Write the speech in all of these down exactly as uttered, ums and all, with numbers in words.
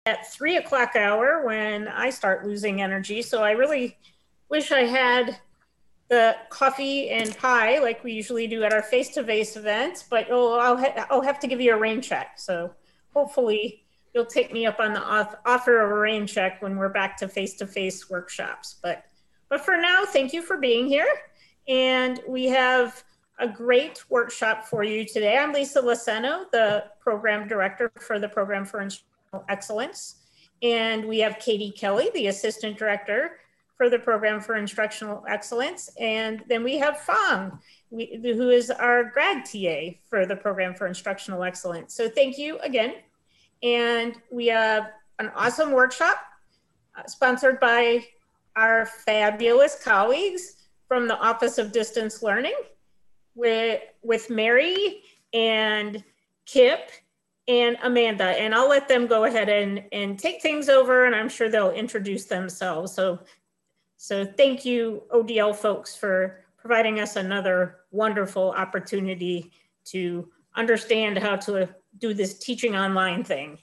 at three o'clock hour when I start losing energy. So I really wish I had the coffee and pie like we usually do at our face-to-face events, but oh, I'll, ha- I'll have to give you a rain check. So hopefully you'll take me up on the off- offer of a rain check when we're back to face-to-face workshops. But, but for now, thank you for being here. And we have a great workshop for you today. I'm Lisa Laceno, the program director for the Program for Instructional Excellence. And we have Katie Kelly, the assistant director for the Program for Instructional Excellence. And then we have Fang, we, who is our grad T A for the Program for Instructional Excellence. So thank you again. And we have an awesome workshop uh, sponsored by our fabulous colleagues from the Office of Distance Learning with, with Mary and Kip and Amanda. And I'll let them go ahead and, and take things over, and I'm sure they'll introduce themselves. So So thank you, O D L folks, for providing us another wonderful opportunity to understand how to do this teaching online thing.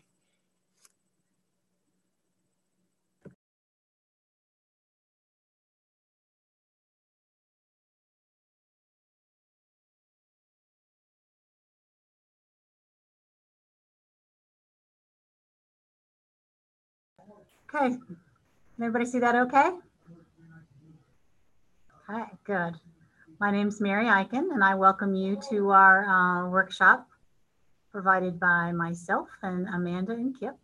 Okay, everybody see that okay? Okay, good. My name's Mary Eichen, and I welcome you to our uh, workshop provided by myself and Amanda and Kip.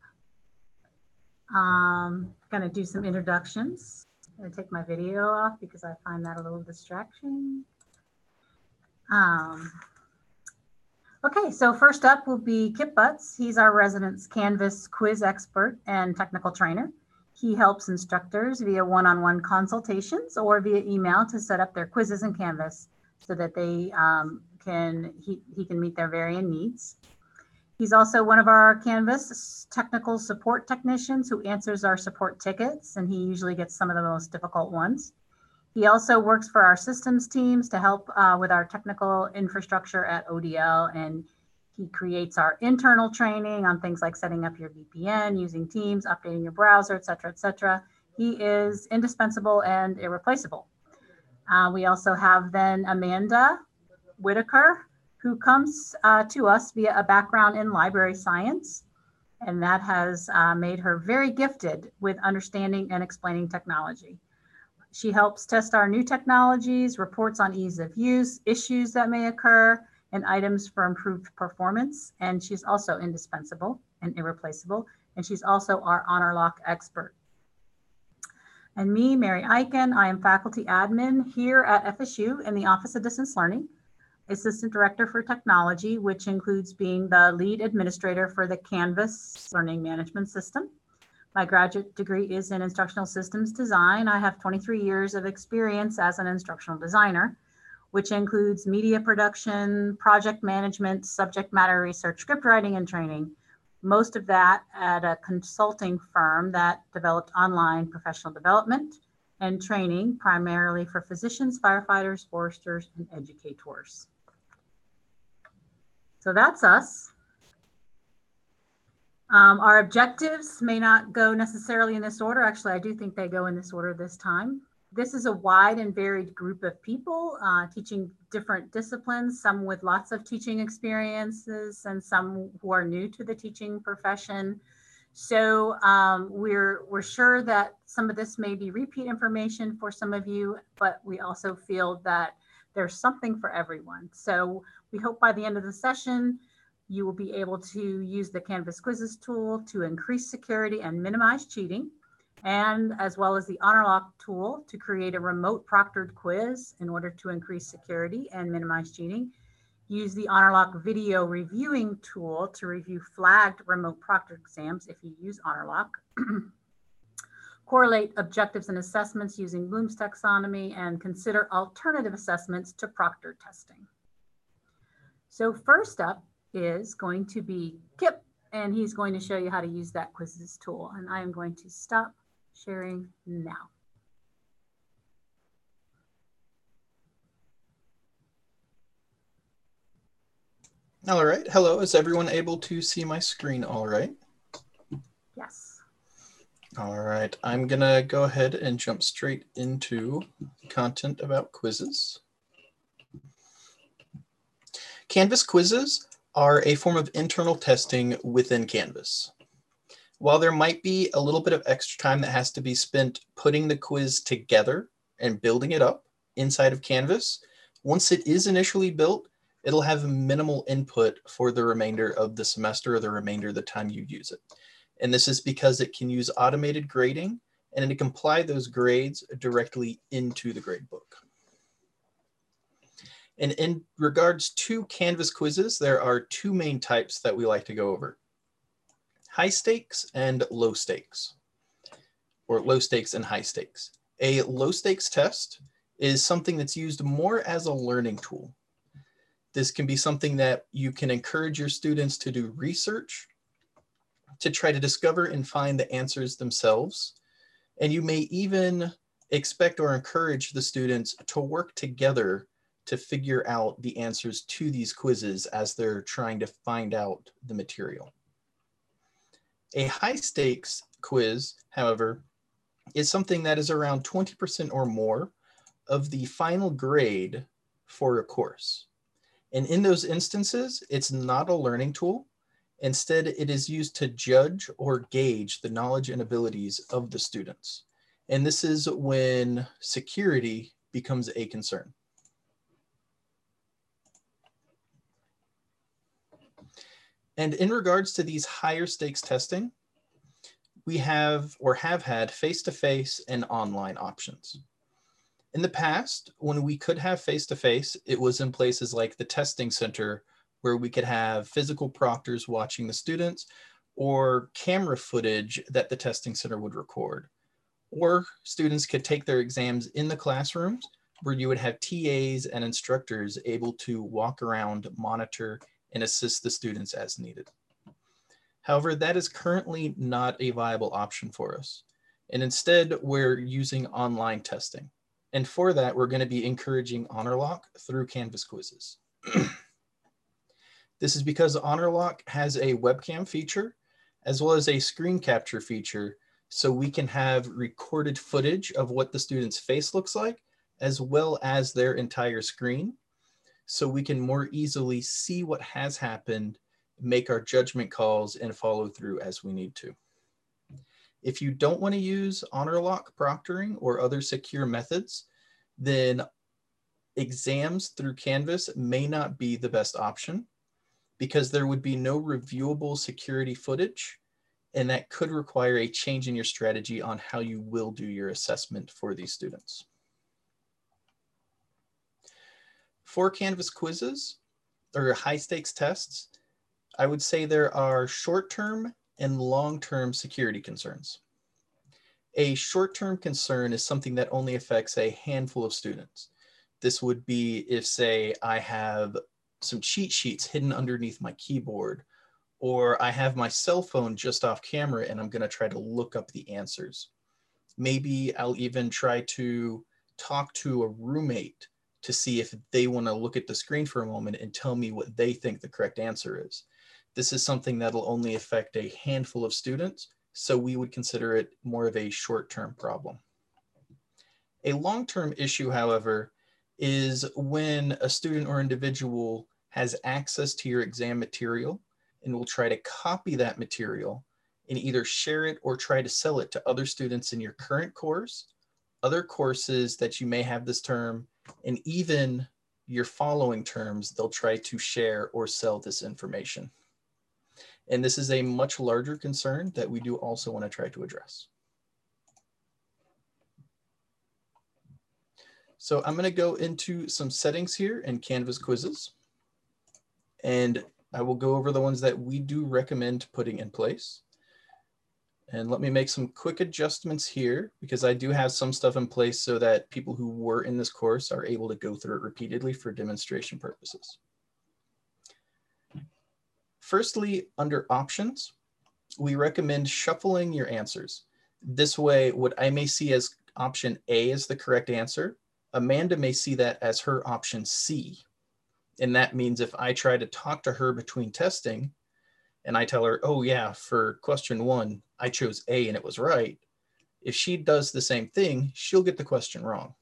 Um, gonna do some introductions. I'm gonna take my video off because I find that a little distraction. Um, okay, so first up will be Kip Butts. He's our residence Canvas quiz expert and technical trainer. He helps instructors via one-on-one consultations or via email to set up their quizzes in Canvas so that they um, can he, he can meet their varying needs. He's also one of our Canvas technical support technicians who answers our support tickets, and he usually gets some of the most difficult ones. He also works for our systems teams to help uh, with our technical infrastructure at O D L, and he creates our internal training on things like setting up your V P N, using Teams, updating your browser, et cetera, et cetera. He is indispensable and irreplaceable. Uh, we also have then Amanda Whitaker, who comes uh, to us via a background in library science, and that has uh, made her very gifted with understanding and explaining technology. She helps test our new technologies, reports on ease of use, issues that may occur, and items for improved performance. And she's also indispensable and irreplaceable. And she's also our HonorLock expert. And me, Mary Eichen, I am faculty admin here at F S U in the Office of Distance Learning, assistant director for technology, which includes being the lead administrator for the Canvas learning management system. My graduate degree is in instructional systems design. I have twenty-three years of experience as an instructional designer, which includes media production, project management, subject matter research, script writing, and training. Most of that at a consulting firm that developed online professional development and training, primarily for physicians, firefighters, foresters, and educators. So that's us. Um, our objectives may not go necessarily in this order. Actually, I do think they go in this order this time. This is a wide and varied group of people uh, teaching different disciplines, some with lots of teaching experiences and some who are new to the teaching profession. So um, we're, we're sure that some of this may be repeat information for some of you, but we also feel that there's something for everyone. So we hope by the end of the session, you will be able to use the Canvas quizzes tool to increase security and minimize cheating, and as well as the HonorLock tool to create a remote proctored quiz in order to increase security and minimize cheating. Use the HonorLock video reviewing tool to review flagged remote proctored exams if you use HonorLock. Correlate objectives and assessments using Bloom's taxonomy, and consider alternative assessments to proctor testing. So first up is going to be Kip, and he's going to show you how to use that quizzes tool. And I am going to stop sharing now. All right. Hello. Is everyone able to see my screen all right? Yes. All right, I'm gonna go ahead and jump straight into content about quizzes. Canvas quizzes are a form of internal testing within Canvas. While there might be a little bit of extra time that has to be spent putting the quiz together and building it up inside of Canvas, once it is initially built, it'll have minimal input for the remainder of the semester or the remainder of the time you use it. And this is because it can use automated grading and it can apply those grades directly into the gradebook. And in regards to Canvas quizzes, there are two main types that we like to go over: high stakes and low stakes, or low stakes and high stakes. A low stakes test is something that's used more as a learning tool. This can be something that you can encourage your students to do research, to try to discover and find the answers themselves. And you may even expect or encourage the students to work together to figure out the answers to these quizzes as they're trying to find out the material. A high stakes quiz, however, is something that is around twenty percent or more of the final grade for a course. And in those instances, it's not a learning tool. Instead, it is used to judge or gauge the knowledge and abilities of the students. And this is when security becomes a concern. And in regards to these higher stakes testing, we have or have had face-to-face and online options. In the past, when we could have face-to-face, it was in places like the testing center where we could have physical proctors watching the students or camera footage that the testing center would record. Or students could take their exams in the classrooms where you would have T As and instructors able to walk around, monitor, and assist the students as needed. However, that is currently not a viable option for us. And instead, we're using online testing. And for that, we're going to be encouraging HonorLock through Canvas quizzes. This is because HonorLock has a webcam feature as well as a screen capture feature, so we can have recorded footage of what the student's face looks like, as well as their entire screen, so we can more easily see what has happened, make our judgment calls, and follow through as we need to. If you don't want to use HonorLock proctoring or other secure methods, then exams through Canvas may not be the best option because there would be no reviewable security footage, and that could require a change in your strategy on how you will do your assessment for these students. For Canvas quizzes or high stakes tests, I would say there are short-term and long-term security concerns. A short-term concern is something that only affects a handful of students. This would be if, say, I have some cheat sheets hidden underneath my keyboard, or I have my cell phone just off camera and I'm going to try to look up the answers. Maybe I'll even try to talk to a roommate to see if they want to look at the screen for a moment and tell me what they think the correct answer is. This is something that'll only affect a handful of students, so we would consider it more of a short-term problem. A long-term issue, however, is when a student or individual has access to your exam material and will try to copy that material and either share it or try to sell it to other students in your current course, other courses that you may have this term, and even your following terms, they'll try to share or sell this information. And this is a much larger concern that we do also want to try to address. So I'm going to go into some settings here in Canvas quizzes, and I will go over the ones that we do recommend putting in place. And let me make some quick adjustments here because I do have some stuff in place so that people who were in this course are able to go through it repeatedly for demonstration purposes. Firstly, under options, we recommend shuffling your answers. This way, what I may see as option A as the correct answer, Amanda may see that as her option C. And that means if I try to talk to her between testing, and I tell her, oh yeah, for question one, I chose A and it was right, if she does the same thing, she'll get the question wrong.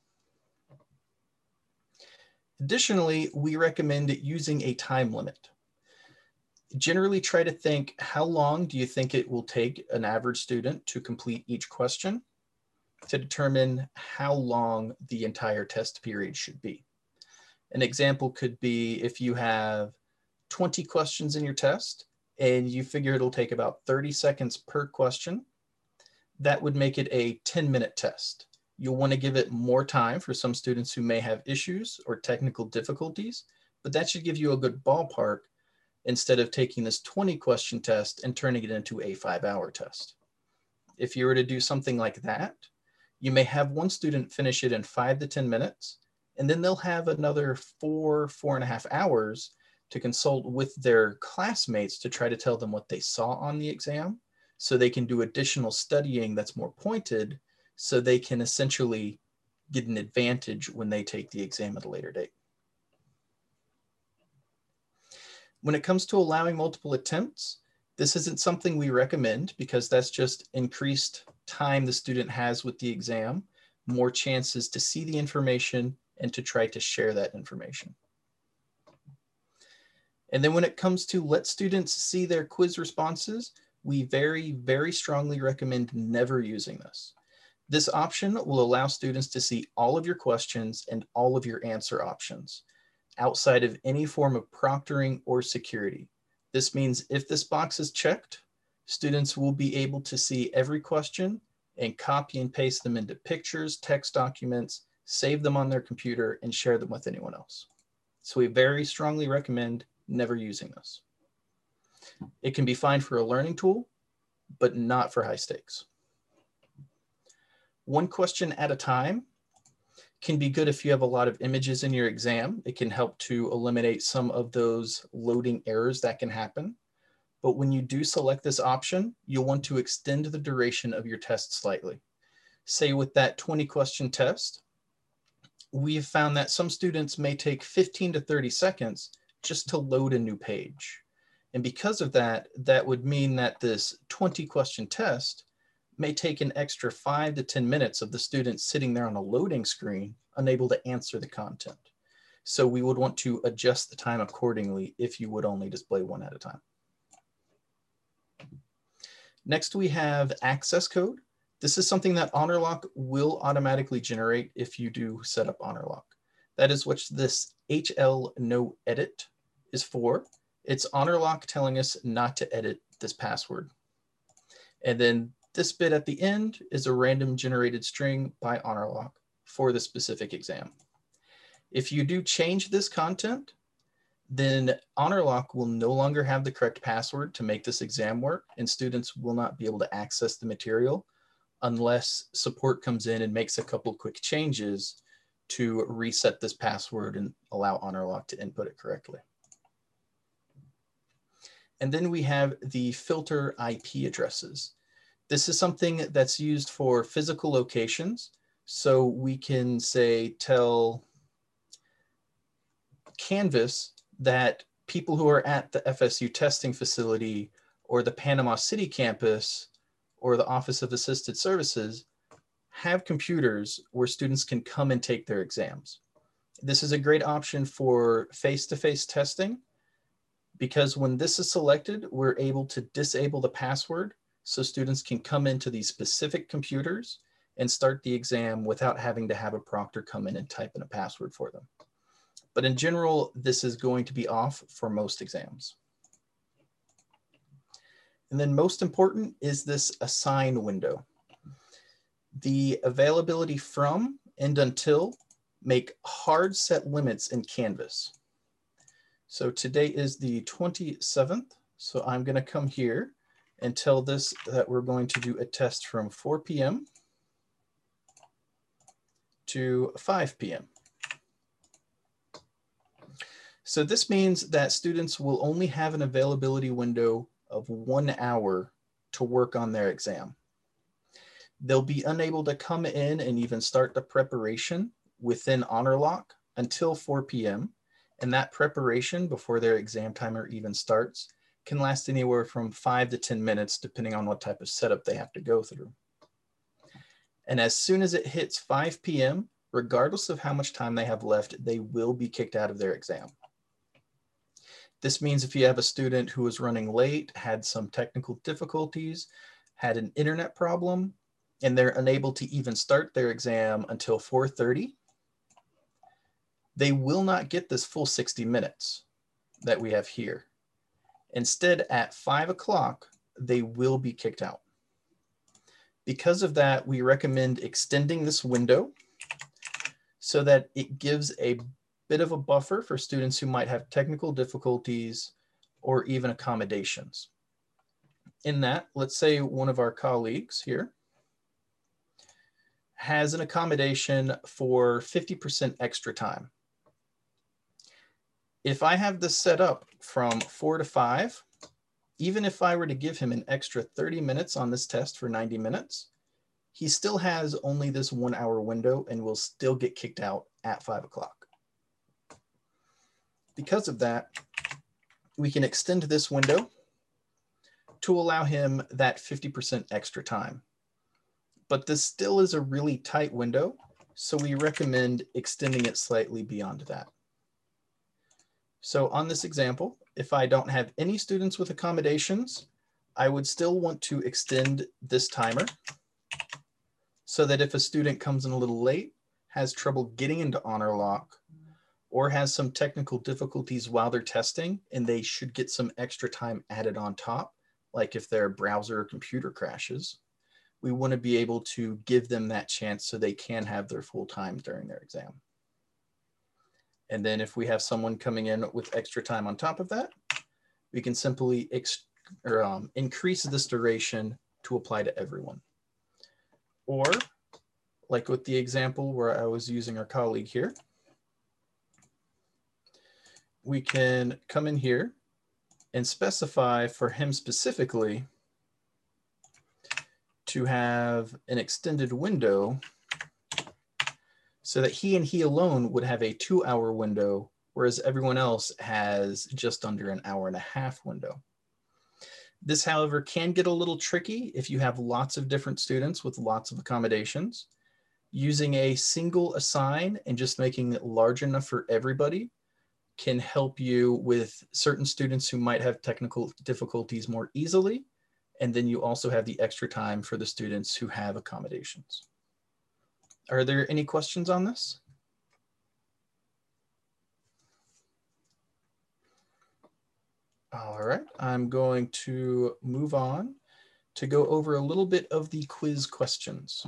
Additionally, we recommend using a time limit. Generally try to think, how long do you think it will take an average student to complete each question to determine how long the entire test period should be. An example could be if you have twenty questions in your test and you figure it'll take about thirty seconds per question, that would make it a ten minute test. You'll want to give it more time for some students who may have issues or technical difficulties, but that should give you a good ballpark instead of taking this twenty question test and turning it into a five hour test. If you were to do something like that, you may have one student finish it in five to ten minutes, and then they'll have another four, four and a half hours to consult with their classmates to try to tell them what they saw on the exam, so they can do additional studying that's more pointed, so they can essentially get an advantage when they take the exam at a later date. When it comes to allowing multiple attempts, this isn't something we recommend because that's just increased time the student has with the exam, more chances to see the information and to try to share that information. And then when it comes to let students see their quiz responses, we very, very strongly recommend never using this. This option will allow students to see all of your questions and all of your answer options outside of any form of proctoring or security. This means if this box is checked, students will be able to see every question and copy and paste them into pictures, text documents, save them on their computer, and share them with anyone else. So we very strongly recommend never using this. It can be fine for a learning tool, but not for high stakes. One question at a time can be good if you have a lot of images in your exam. It can help to eliminate some of those loading errors that can happen. But when you do select this option, you'll want to extend the duration of your test slightly. Say with that twenty question test, we have found that some students may take fifteen to thirty seconds just to load a new page. And because of that, that would mean that this twenty question test may take an extra five to ten minutes of the student sitting there on a loading screen, unable to answer the content. So we would want to adjust the time accordingly if you would only display one at a time. Next, we have access code. This is something that HonorLock will automatically generate if you do set up HonorLock. That is what this H L no edit is for. It's HonorLock telling us not to edit this password. And then this bit at the end is a random generated string by HonorLock for the specific exam. If you do change this content, then HonorLock will no longer have the correct password to make this exam work, and students will not be able to access the material unless support comes in and makes a couple quick changes to reset this password and allow HonorLock to input it correctly. And then we have the filter I P addresses. This is something that's used for physical locations. So we can say, tell Canvas that people who are at the F S U testing facility or the Panama City campus or the Office of Assisted Services have computers where students can come and take their exams. This is a great option for face-to-face testing because when this is selected, we're able to disable the password so students can come into these specific computers and start the exam without having to have a proctor come in and type in a password for them. But in general, this is going to be off for most exams. And then most important is this assign window. The availability from and until make hard set limits in Canvas. So today is the twenty-seventh. So I'm going to come here and tell this that we're going to do a test from four P M to five P M So this means that students will only have an availability window of one hour to work on their exam. They'll be unable to come in and even start the preparation within HonorLock until four P M And that preparation before their exam timer even starts can last anywhere from five to ten minutes, depending on what type of setup they have to go through. And as soon as it hits five P M, regardless of how much time they have left, they will be kicked out of their exam. This means if you have a student who was running late, had some technical difficulties, had an internet problem, and they're unable to even start their exam until four thirty, they will not get this full sixty minutes that we have here. Instead, at five o'clock, they will be kicked out. Because of that, we recommend extending this window so that it gives a bit of a buffer for students who might have technical difficulties or even accommodations. In that, let's say one of our colleagues here has an accommodation for fifty percent extra time. If I have this set up from four to five, even if I were to give him an extra thirty minutes on this test for ninety minutes, he still has only this one hour window and will still get kicked out at five o'clock. Because of that, we can extend this window to allow him that fifty percent extra time. But this still is a really tight window, so we recommend extending it slightly beyond that. So on this example, if I don't have any students with accommodations, I would still want to extend this timer so that if a student comes in a little late, has trouble getting into HonorLock, or has some technical difficulties while they're testing and they should get some extra time added on top, like if their browser or computer crashes, we want to be able to give them that chance so they can have their full time during their exam. And then if we have someone coming in with extra time on top of that, we can simply ex or, um, increase this duration to apply to everyone. Or like with the example where I was using our colleague here, we can come in here and specify for him specifically to have an extended window so that he and he alone would have a two hour window, whereas everyone else has just under an hour and a half window. This, however, can get a little tricky if you have lots of different students with lots of accommodations. Using a single assign and just making it large enough for everybody can help you with certain students who might have technical difficulties more easily. And then you also have the extra time for the students who have accommodations. Are there any questions on this? All right, I'm going to move on to go over a little bit of the quiz questions.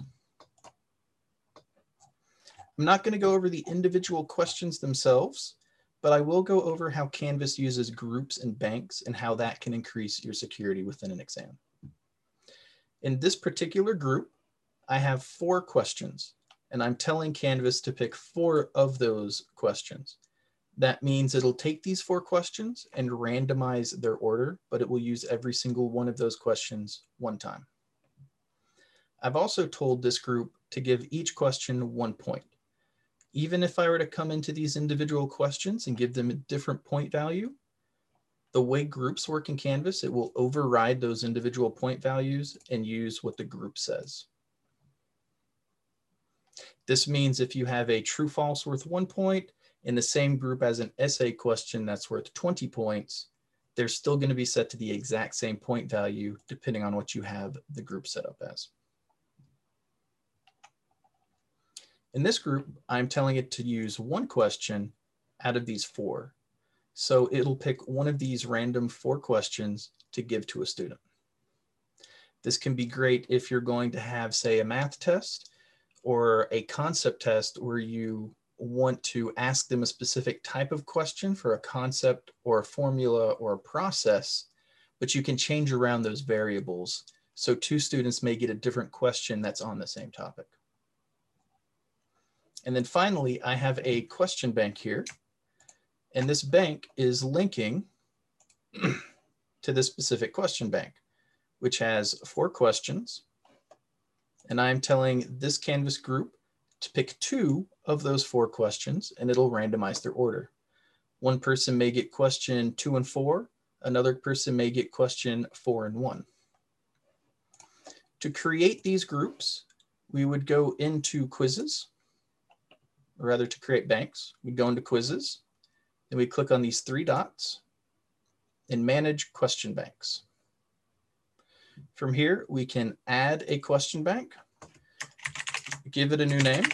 I'm not going to go over the individual questions themselves, but I will go over how Canvas uses groups and banks and how that can increase your security within an exam. In this particular group, I have four questions, and I'm telling Canvas to pick four of those questions. That means it'll take these four questions and randomize their order, but it will use every single one of those questions one time. I've also told this group to give each question one point. Even if I were to come into these individual questions and give them a different point value, the way groups work in Canvas, it will override those individual point values and use what the group says. This means if you have a true false worth one point in the same group as an essay question that's worth twenty points, they're still going to be set to the exact same point value depending on what you have the group set up as. In this group, I'm telling it to use one question out of these four. So it'll pick one of these random four questions to give to a student. This can be great if you're going to have, say, a math test or a concept test where you want to ask them a specific type of question for a concept or a formula or a process, but you can change around those variables. So two students may get a different question that's on the same topic. And then finally, I have a question bank here. And this bank is linking to this specific question bank, which has four questions. And I'm telling this Canvas group to pick two of those four questions, and it'll randomize their order. One person may get question two and four, Another person may get question four and one. To create these groups, we would go into quizzes, or rather to create banks, we'd go into quizzes, then we click on these three dots and manage question banks. From here, we can add a question bank, give it a new name,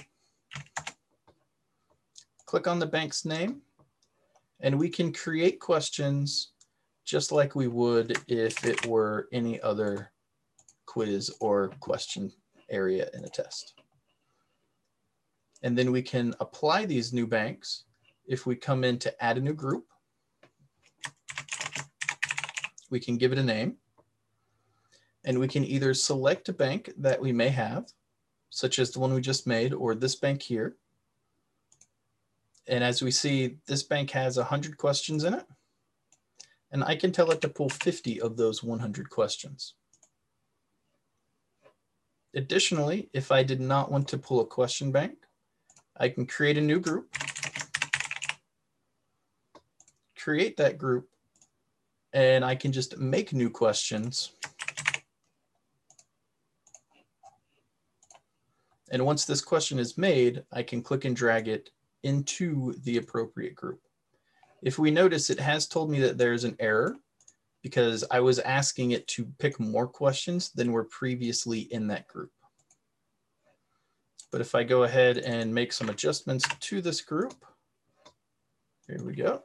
click on the bank's name, and we can create questions just like we would if it were any other quiz or question area in a test. And then we can apply these new banks if we come in to add a new group. We can give it a name, and we can either select a bank that we may have, such as the one we just made, or this bank here. And as we see, this bank has one hundred questions in it, and I can tell it to pull fifty of those one hundred questions. Additionally, if I did not want to pull a question bank, I can create a new group, create that group, and I can just make new questions. And once this question is made, I can click and drag it into the appropriate group. If we notice, it has told me that there's an error because I was asking it to pick more questions than were previously in that group. But if I go ahead and make some adjustments to this group, here we go.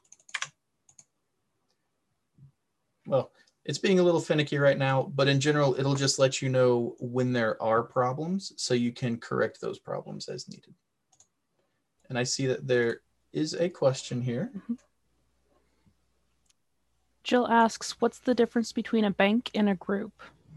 Well, it's being a little finicky right now, but in general, it'll just let you know when there are problems so you can correct those problems as needed. And I see that there is a question here. Jill asks, what's the difference between a bank and a group?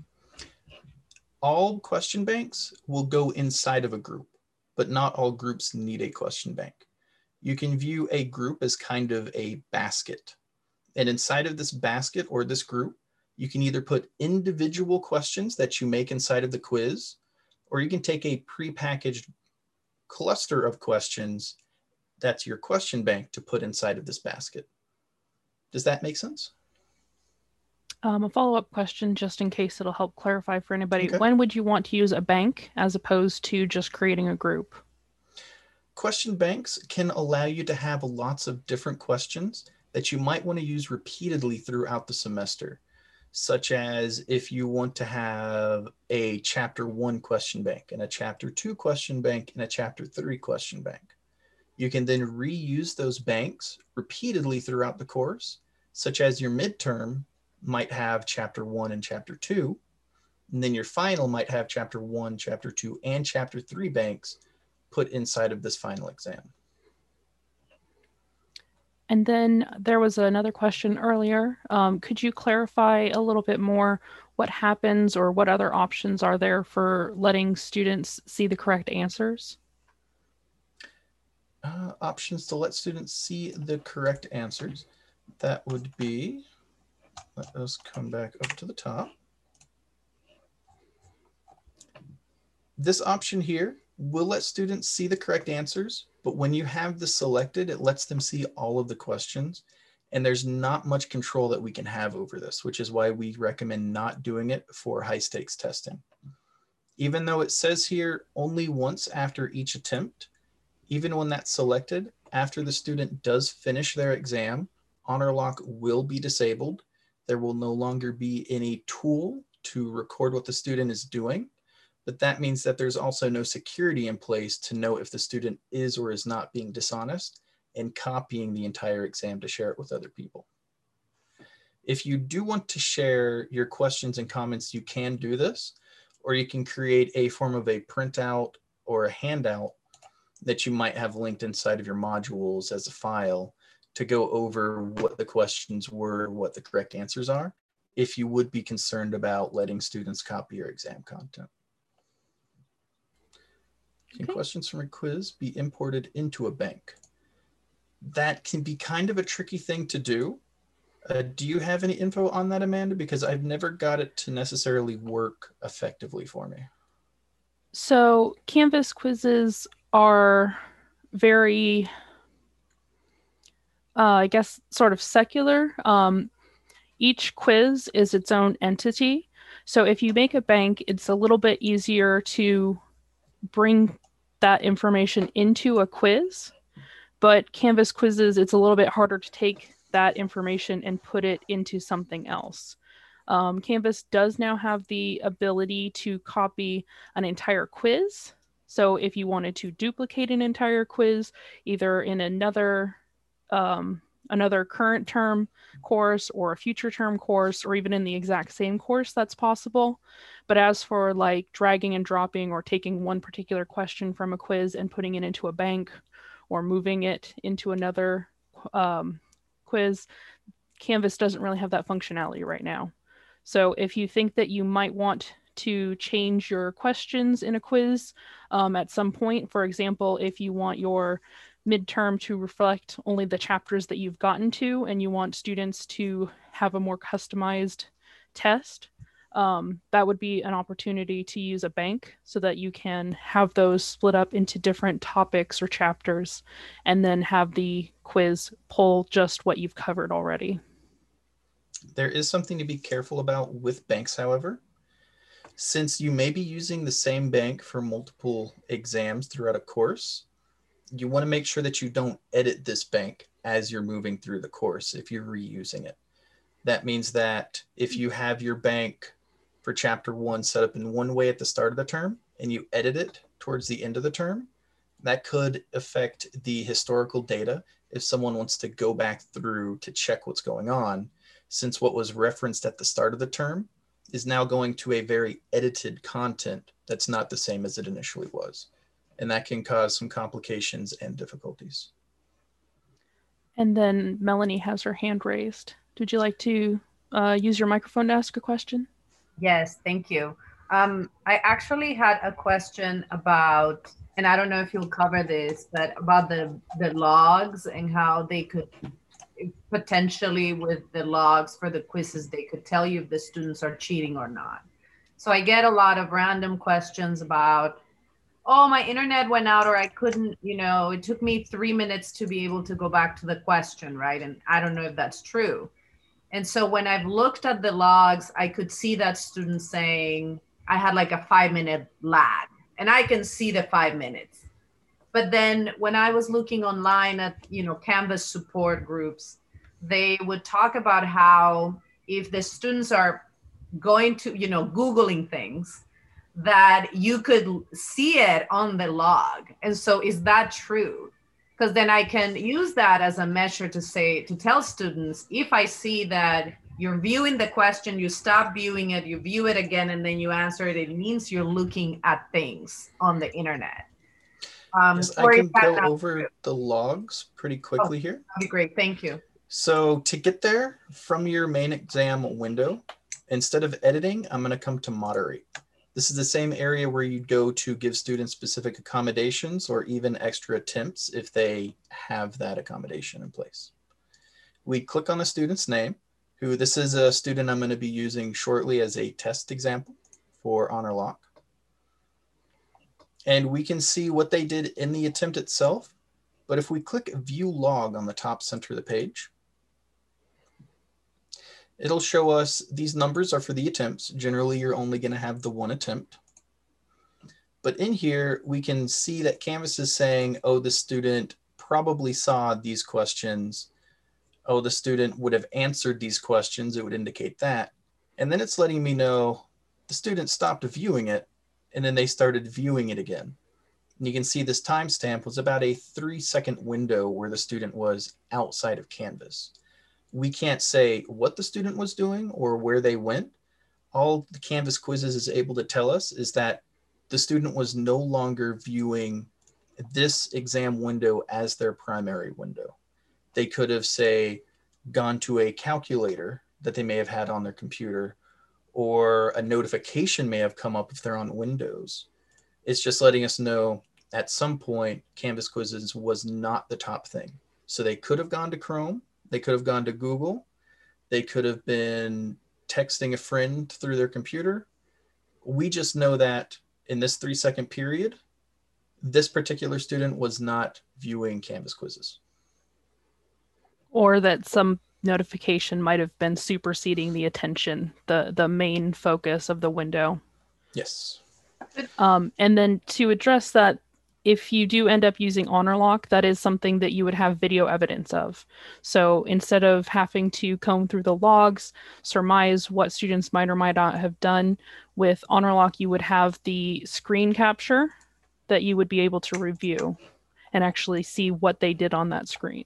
All question banks will go inside of a group, but not all groups need a question bank. You can view a group as kind of a basket. And inside of this basket or this group, you can either put individual questions that you make inside of the quiz, or you can take a prepackaged cluster of questions that's your question bank to put inside of this basket. Does that make sense? Um, a follow-up question, just in case it'll help clarify for anybody. Okay. When would you want to use a bank as opposed to just creating a group? Question banks can allow you to have lots of different questions that you might want to use repeatedly throughout the semester, such as if you want to have a chapter one question bank and a chapter two question bank and a chapter three question bank. You can then reuse those banks repeatedly throughout the course, such as your midterm might have chapter one and chapter two, and then your final might have chapter one, chapter two, and chapter three banks put inside of this final exam. And then there was another question earlier. Um, could you clarify a little bit more what happens or what other options are there for letting students see the correct answers? Uh, options to let students see the correct answers. That would be, let us come back up to the top. This option here will let students see the correct answers, but when you have this selected, it lets them see all of the questions, and there's not much control that we can have over this, which is why we recommend not doing it for high stakes testing. Even though it says here only once after each attempt, even when that's selected, after the student does finish their exam, Honor Lock will be disabled. There will no longer be any tool to record what the student is doing, but that means that there's also no security in place to know if the student is or is not being dishonest and copying the entire exam to share it with other people. If you do want to share your questions and comments, you can do this, or you can create a form of a printout or a handout that you might have linked inside of your modules as a file to go over what the questions were, what the correct answers are, if you would be concerned about letting students copy your exam content. Can Okay. questions from a quiz be imported into a bank? That can be kind of a tricky thing to do. Uh, do you have any info on that, Amanda? Because I've never got it to necessarily work effectively for me. So Canvas quizzes are very, uh, I guess, sort of secular. Um, each quiz is its own entity. So if you make a bank, it's a little bit easier to bring that information into a quiz. But Canvas quizzes, it's a little bit harder to take that information and put it into something else. Um, Canvas does now have the ability to copy an entire quiz. So if you wanted to duplicate an entire quiz, either in another um, another current term course or a future term course, or even in the exact same course, that's possible. But as for like dragging and dropping or taking one particular question from a quiz and putting it into a bank or moving it into another um, quiz, Canvas doesn't really have that functionality right now. So if you think that you might want to change your questions in a quiz um, at some point, for example, if you want your midterm to reflect only the chapters that you've gotten to and you want students to have a more customized test, um, that would be an opportunity to use a bank so that you can have those split up into different topics or chapters and then have the quiz pull just what you've covered already. There is something to be careful about with banks, however. Since you may be using the same bank for multiple exams throughout a course, you want to make sure that you don't edit this bank as you're moving through the course if you're reusing it. That means that if you have your bank for chapter one set up in one way at the start of the term and you edit it towards the end of the term, that could affect the historical data if someone wants to go back through to check what's going on, since what was referenced at the start of the term is now going to a very edited content that's not the same as it initially was. And that can cause some complications and difficulties. And then Melanie has her hand raised. Would you like to uh, use your microphone to ask a question? Yes, thank you. Um, I actually had a question about, and I don't know if you'll cover this, but about the, the logs and how they could potentially with the logs for the quizzes, they could tell you if the students are cheating or not. So I get a lot of random questions about, oh, my internet went out, or I couldn't, you know, it took me three minutes to be able to go back to the question, right? And I don't know if that's true. And so when I've looked at the logs, I could see that student saying, I had like a five minute lag, and I can see the five minutes. But then when I was looking online at, you know, Canvas support groups, they would talk about how if the students are going to, you know, Googling things, that you could see it on the log. And so is that true? Because then I can use that as a measure to say, to tell students, if I see that you're viewing the question, you stop viewing it, you view it again, and then you answer it, it means you're looking at things on the internet. Um, yes, I can go over true? the logs pretty quickly oh, here. That'd be great, thank you. So to get there from your main exam window, instead of editing, I'm gonna come to moderate. This is the same area where you go to give students specific accommodations or even extra attempts if they have that accommodation in place. We click on the student's name, who this is a student I'm going to be using shortly as a test example for HonorLock. And we can see what they did in the attempt itself. But if we click View Log on the top center of the page, it'll show us these numbers are for the attempts. Generally, you're only going to have the one attempt. But in here, we can see that Canvas is saying, oh, the student probably saw these questions. Oh, the student would have answered these questions. It would indicate that. And then it's letting me know the student stopped viewing it, and then they started viewing it again. And you can see this timestamp was about a three second window where the student was outside of Canvas. We can't say what the student was doing or where they went. All the Canvas quizzes is able to tell us is that the student was no longer viewing this exam window as their primary window. They could have, say, gone to a calculator that they may have had on their computer, or a notification may have come up if they're on Windows. It's just letting us know at some point Canvas quizzes was not the top thing. So they could have gone to Chrome. They could have gone to Google. They could have been texting a friend through their computer. We just know that in this three second period, this particular student was not viewing Canvas quizzes. Or that some notification might have been superseding the attention, the the main focus of the window. Yes. Um, and then to address that, if you do end up using Honor Lock, that is something that you would have video evidence of. So instead of having to comb through the logs, surmise what students might or might not have done, with Honor Lock, you would have the screen capture that you would be able to review and actually see what they did on that screen.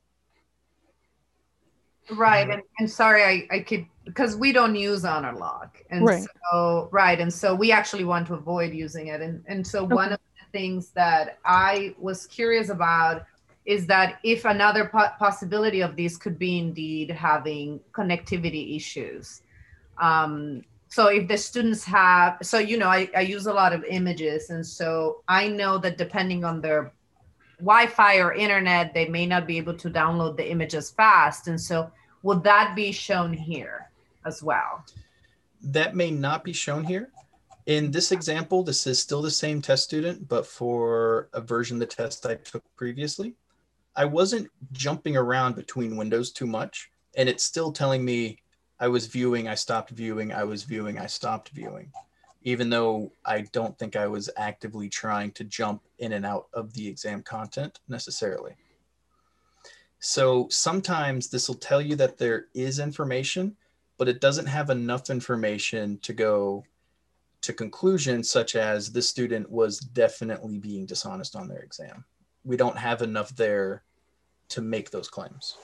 Right, and, and sorry, I, I keep, because we don't use Honor Lock, and Right. so right, and so we actually want to avoid using it, and and so Okay. one of the things that I was curious about is that if another po possibility of this could be indeed having connectivity issues. Um, so if the students have, so you know, I, I use a lot of images, and so I know that depending on their Wi-Fi or internet, they may not be able to download the images fast. And so would that be shown here as well? That may not be shown here. In this example, this is still the same test student, but for a version of the test I took previously. I wasn't jumping around between windows too much, and it's still telling me I was viewing, I stopped viewing, I was viewing, I stopped viewing, even though I don't think I was actively trying to jump in and out of the exam content necessarily. So sometimes this will tell you that there is information, but it doesn't have enough information to go to conclusions such as this student was definitely being dishonest on their exam. We don't have enough there to make those claims.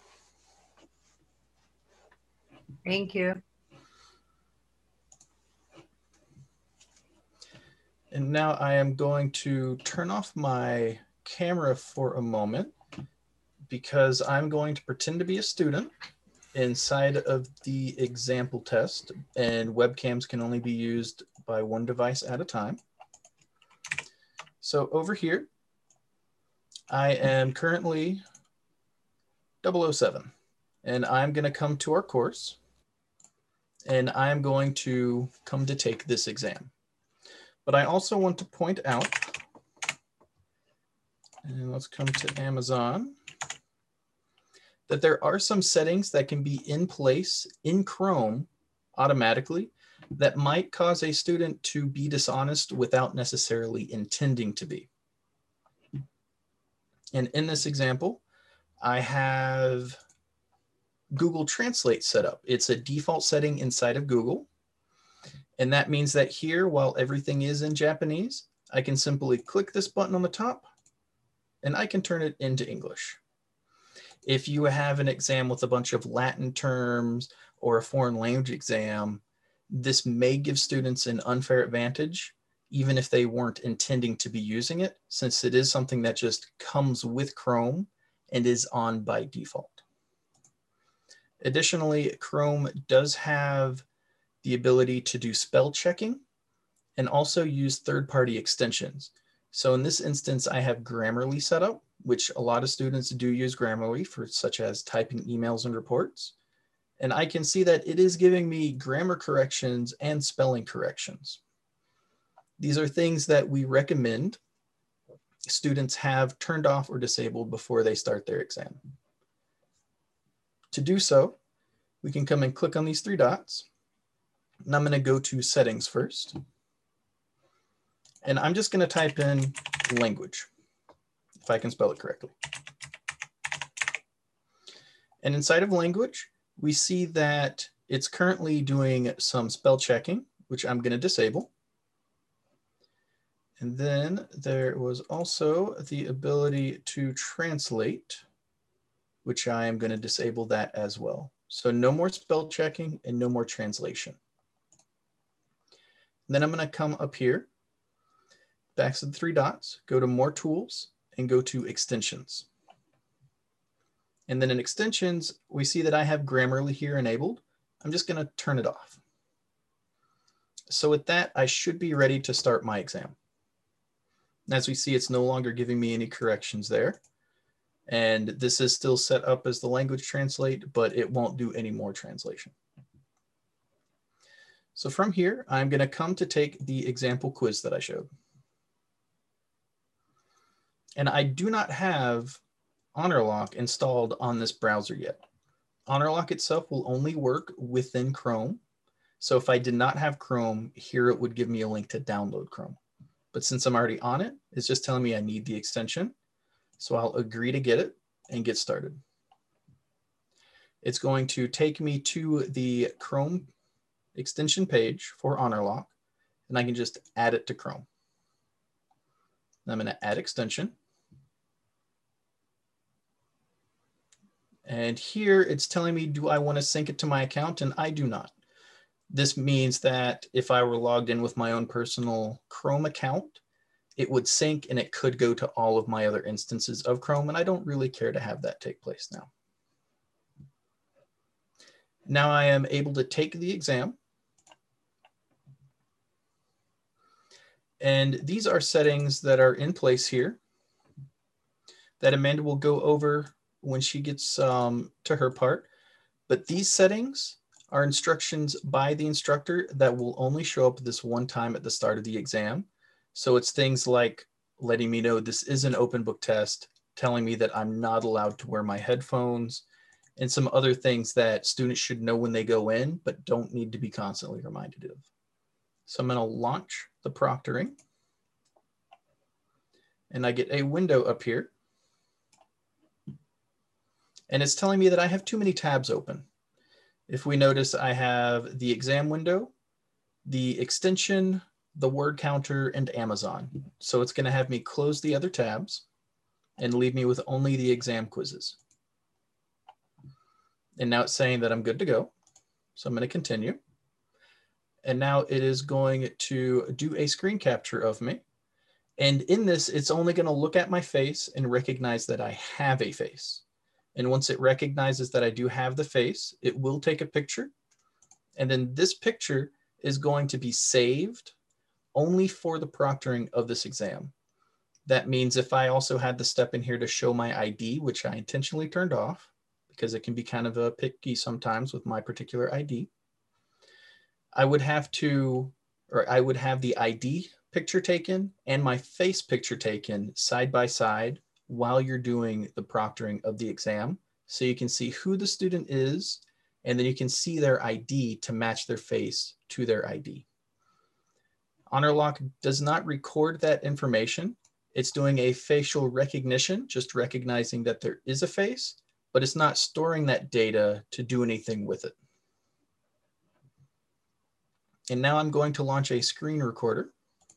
Thank you. And now I am going to turn off my camera for a moment because I'm going to pretend to be a student inside of the example test, and webcams can only be used by one device at a time. So over here, I am currently double oh seven, and I'm going to come to our course, and I'm going to come to take this exam. But I also want to point out, and let's come to Amazon, that there are some settings that can be in place in Chrome automatically that might cause a student to be dishonest without necessarily intending to be. And in this example, I have Google Translate set up. It's a default setting inside of Google. And that means that here, while everything is in Japanese, I can simply click this button on the top and I can turn it into English. If you have an exam with a bunch of Latin terms or a foreign language exam, this may give students an unfair advantage, even if they weren't intending to be using it, since it is something that just comes with Chrome and is on by default. Additionally, Chrome does have the ability to do spell checking and also use third-party extensions. So in this instance, I have Grammarly set up, which a lot of students do use Grammarly for, such as typing emails and reports. And I can see that it is giving me grammar corrections and spelling corrections. These are things that we recommend students have turned off or disabled before they start their exam. To do so, we can come and click on these three dots. And I'm going to go to settings first. And I'm just going to type in language, if I can spell it correctly. And inside of language, we see that it's currently doing some spell checking, which I'm going to disable. And then there was also the ability to translate, which I am going to disable that as well. So no more spell checking and no more translation. And then I'm going to come up here, back to the three dots, go to more tools and go to extensions. And then in extensions, we see that I have Grammarly here enabled. I'm just going to turn it off. So with that, I should be ready to start my exam. And as we see, it's no longer giving me any corrections there. And this is still set up as the language translate, but it won't do any more translation. So from here, I'm going to come to take the example quiz that I showed. And I do not have Honor Lock installed on this browser yet. HonorLock itself will only work within Chrome. So if I did not have Chrome, here it would give me a link to download Chrome. But since I'm already on it, it's just telling me I need the extension. So I'll agree to get it and get started. It's going to take me to the Chrome extension page for HonorLock, and I can just add it to Chrome. I'm going to add extension. And here it's telling me, do I want to sync it to my account? And I do not. This means that if I were logged in with my own personal Chrome account, it would sync and it could go to all of my other instances of Chrome. And I don't really care to have that take place now. Now I am able to take the exam. And these are settings that are in place here that Amanda will go over when she gets um, to her part. But these settings are instructions by the instructor that will only show up this one time at the start of the exam. So it's things like letting me know this is an open book test, telling me that I'm not allowed to wear my headphones, and some other things that students should know when they go in, but don't need to be constantly reminded of. So I'm going to launch the proctoring, and I get a window up here. And it's telling me that I have too many tabs open. If we notice, I have the exam window, the extension, the word counter, and Amazon. So it's going to have me close the other tabs and leave me with only the exam quizzes. And now it's saying that I'm good to go. So I'm going to continue. And now it is going to do a screen capture of me. And in this, it's only going to look at my face and recognize that I have a face. And once it recognizes that I do have the face, it will take a picture. And then this picture is going to be saved only for the proctoring of this exam. That means if I also had the step in here to show my I D, which I intentionally turned off because it can be kind of a picky sometimes with my particular I D, I would have to, or I would have the I D picture taken and my face picture taken side by side while you're doing the proctoring of the exam. So you can see who the student is, and then you can see their I D to match their face to their I D. HonorLock does not record that information. It's doing a facial recognition, just recognizing that there is a face, but it's not storing that data to do anything with it. And now I'm going to launch a screen recorder.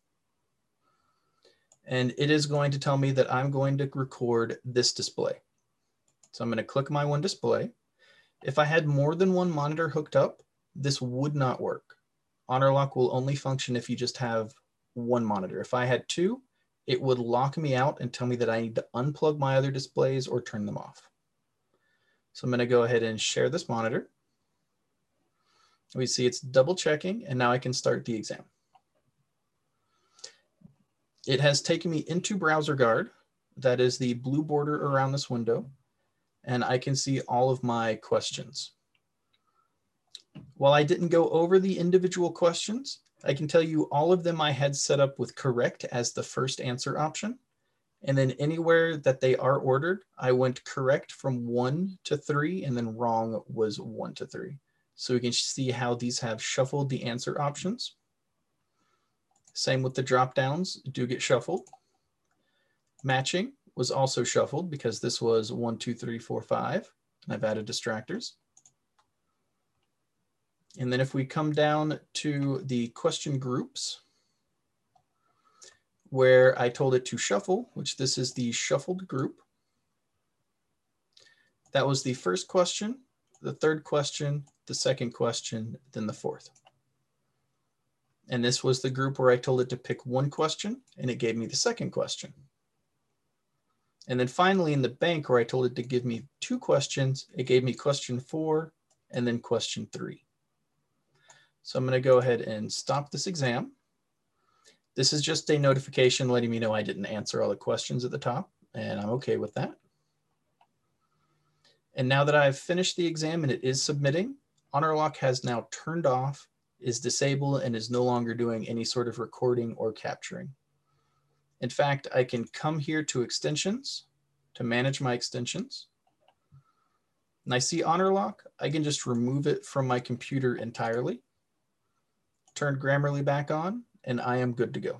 And it is going to tell me that I'm going to record this display. So I'm going to click my one display. If I had more than one monitor hooked up, this would not work. HonorLock will only function if you just have one monitor. If I had two, it would lock me out and tell me that I need to unplug my other displays or turn them off. So I'm going to go ahead and share this monitor. We see it's double checking, and now I can start the exam. It has taken me into BrowserGuard. That is the blue border around this window. And I can see all of my questions. While I didn't go over the individual questions, I can tell you all of them I had set up with correct as the first answer option. And then anywhere that they are ordered, I went correct from one to three, and then wrong was one to three. So we can see how these have shuffled the answer options. Same with the drop downs, do get shuffled. Matching was also shuffled because this was one, two, three, four, five, and I've added distractors. And then if we come down to the question groups, where I told it to shuffle, which this is the shuffled group. That was the first question, the third question, the second question, then the fourth. And this was the group where I told it to pick one question, and it gave me the second question. And then finally in the bank where I told it to give me two questions, it gave me question four and then question three. So I'm going to go ahead and stop this exam. This is just a notification letting me know I didn't answer all the questions at the top, and I'm okay with that. And now that I've finished the exam and it is submitting, HonorLock has now turned off, is disabled, and is no longer doing any sort of recording or capturing. In fact, I can come here to extensions to manage my extensions. and I see honor lock, I can just remove it from my computer entirely, turn Grammarly back on, and I am good to go.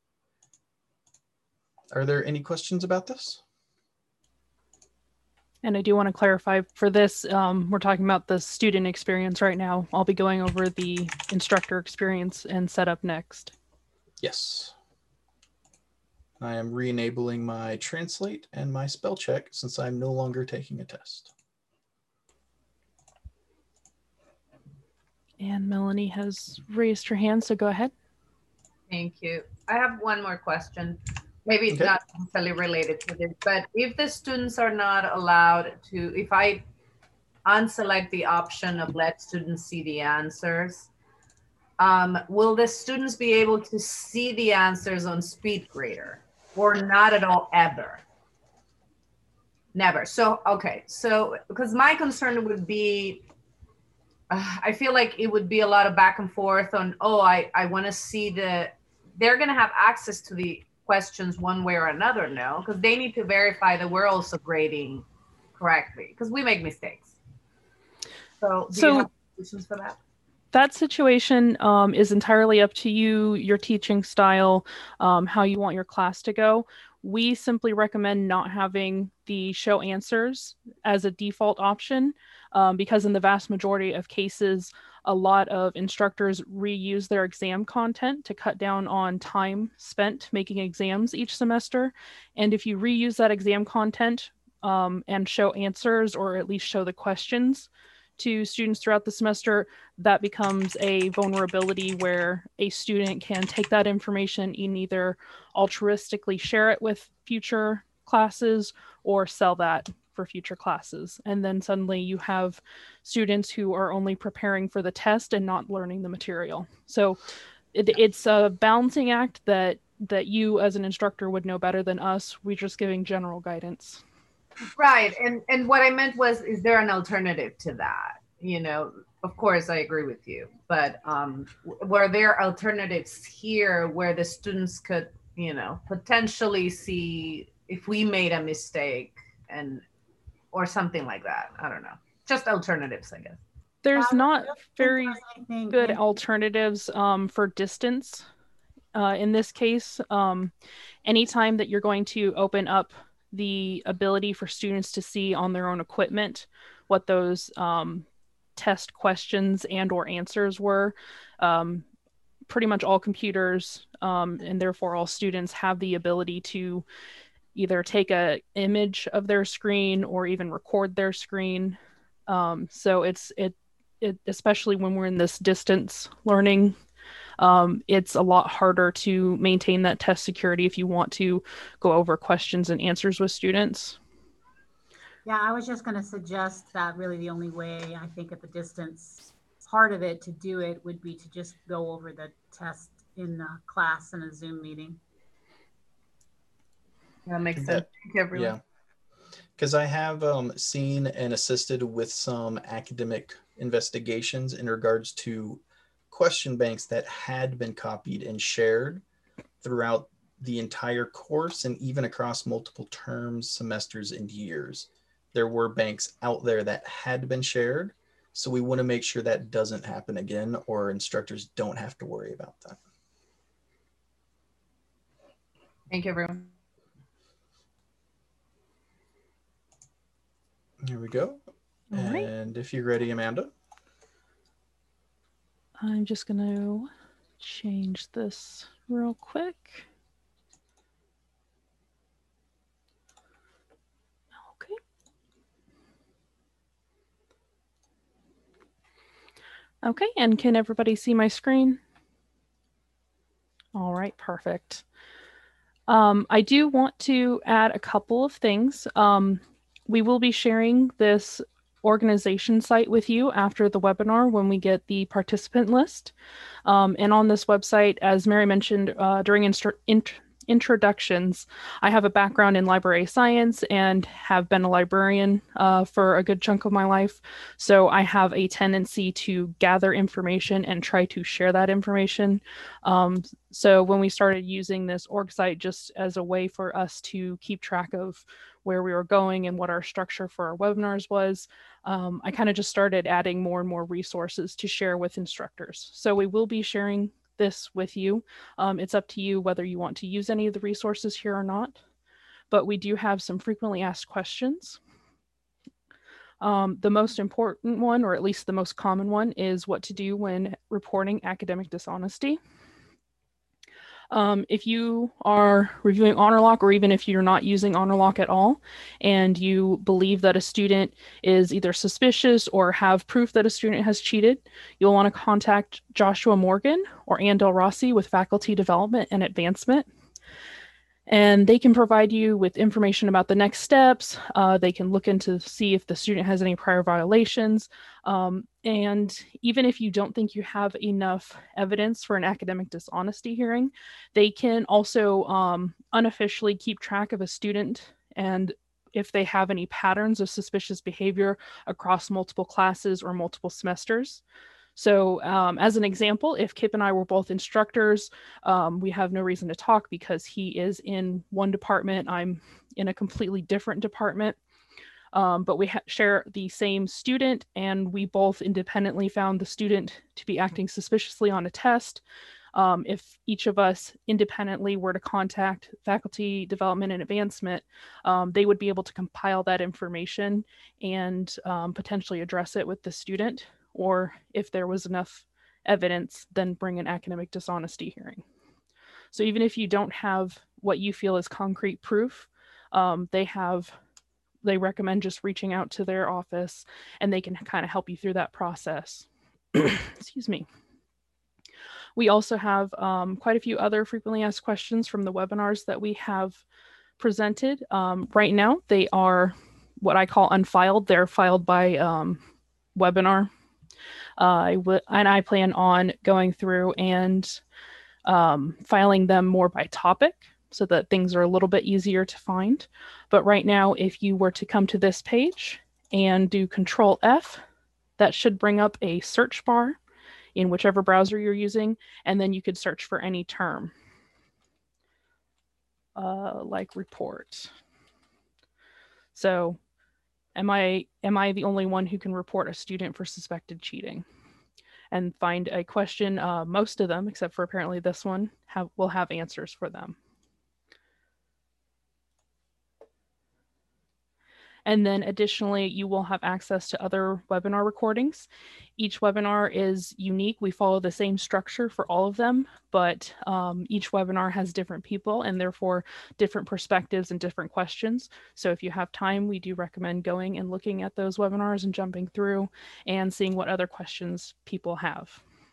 Are there any questions about this? And I do want to clarify for this, um, we're talking about the student experience right now. I'll be going over the instructor experience and setup next. Yes. I am re-enabling my translate and my spell check since I'm no longer taking a test. And Melanie has raised her hand, so go ahead. Thank you. I have one more question. Maybe it's Okay. not necessarily related to this, but if the students are not allowed to, if I unselect the option of let students see the answers, um, will the students be able to see the answers on SpeedGrader or not at all ever? Never. So, okay. So, because my concern would be, uh, I feel like it would be a lot of back and forth on, oh, I, I want to see the, they're going to have access to the questions one way or another now, because they need to verify that we're also grading correctly, because we make mistakes. So, do So- you have solutions for that? That situation um, is entirely up to you, your teaching style, um, how you want your class to go. We simply recommend not having the show answers as a default option um, because in the vast majority of cases, a lot of instructors reuse their exam content to cut down on time spent making exams each semester. And if you reuse that exam content um, and show answers, or at least show the questions to students throughout the semester, that becomes a vulnerability where a student can take that information and either altruistically share it with future classes or sell that for future classes. And then suddenly you have students who are only preparing for the test and not learning the material. So it, it's a balancing act that that you as an instructor would know better than us. We're just giving general guidance. Right. And and what I meant was, is there an alternative to that? You know, of course, I agree with you, but um, were there alternatives here where the students could, you know, potentially see if we made a mistake and or something like that? I don't know. Just alternatives, I guess. There's I not don't think very there's anything good in- alternatives um, for distance. Uh, in this case, um, anytime that you're going to open up the ability for students to see on their own equipment what those um, test questions and or answers were, um, pretty much all computers um, and therefore all students have the ability to either take a image of their screen or even record their screen. Um, so it's it it especially when we're in this distance learning, um, it's a lot harder to maintain that test security if you want to go over questions and answers with students. Yeah, I was just going to suggest that really the only way I think at the distance part of it to do it would be to just go over the test in the class in a Zoom meeting. That makes sense. That- Thank you, everyone. Yeah, because I have um, seen and assisted with some academic investigations in regards to question banks that had been copied and shared throughout the entire course and even across multiple terms, semesters, and years. There were banks out there that had been shared, so we want to make sure that doesn't happen again, or instructors don't have to worry about that. Thank you, everyone. Here we go. All right. And if you're ready, Amanda. I'm just going to change this real quick. Okay. Okay, and can everybody see my screen? All right, perfect. Um, I do want to add a couple of things. Um, we will be sharing this organization site with you after the webinar when we get the participant list. Um, and on this website, as Mary mentioned uh, during instru int introductions, I have a background in library science and have been a librarian uh, for a good chunk of my life. So I have a tendency to gather information and try to share that information. Um, so when we started using this org site just as a way for us to keep track of where we were going and what our structure for our webinars was, um, I kind of just started adding more and more resources to share with instructors. So we will be sharing this with you. Um, it's up to you whether you want to use any of the resources here or not, but we do have some frequently asked questions. Um, the most important one, or at least the most common one, is what to do when reporting academic dishonesty. Um, if you are reviewing HonorLock, or even if you're not using HonorLock at all, and you believe that a student is either suspicious or have proof that a student has cheated, you'll want to contact Joshua Morgan or Ann Del Rossi with Faculty Development and Advancement. And they can provide you with information about the next steps. Uh, they can look into see if the student has any prior violations. Um, and even if you don't think you have enough evidence for an academic dishonesty hearing, they can also um, unofficially keep track of a student, and if they have any patterns of suspicious behavior across multiple classes or multiple semesters. So um, as an example, if Kip and I were both instructors, um, we have no reason to talk because he is in one department, I'm in a completely different department, um, but we share the same student, and we both independently found the student to be acting suspiciously on a test. Um, if each of us independently were to contact Faculty Development and Advancement, um, they would be able to compile that information and um, potentially address it with the student, or if there was enough evidence, then bring an academic dishonesty hearing. So even if you don't have what you feel is concrete proof, um, they have, they recommend just reaching out to their office and they can kind of help you through that process. Excuse me. We also have um, quite a few other frequently asked questions from the webinars that we have presented. Um, right now, they are what I call unfiled. They're filed by um, webinar. Uh, I w and I plan on going through and um, filing them more by topic so that things are a little bit easier to find. But right now, if you were to come to this page and do Control F, that should bring up a search bar in whichever browser you're using, and then you could search for any term, uh, like report. So am I, am I the only one who can report a student for suspected cheating? And find a question, uh, most of them, except for apparently this one, have, will have answers for them. And then additionally, you will have access to other webinar recordings. Each webinar is unique. We follow the same structure for all of them, but um, each webinar has different people and therefore different perspectives and different questions. So if you have time, we do recommend going and looking at those webinars and jumping through and seeing what other questions people have.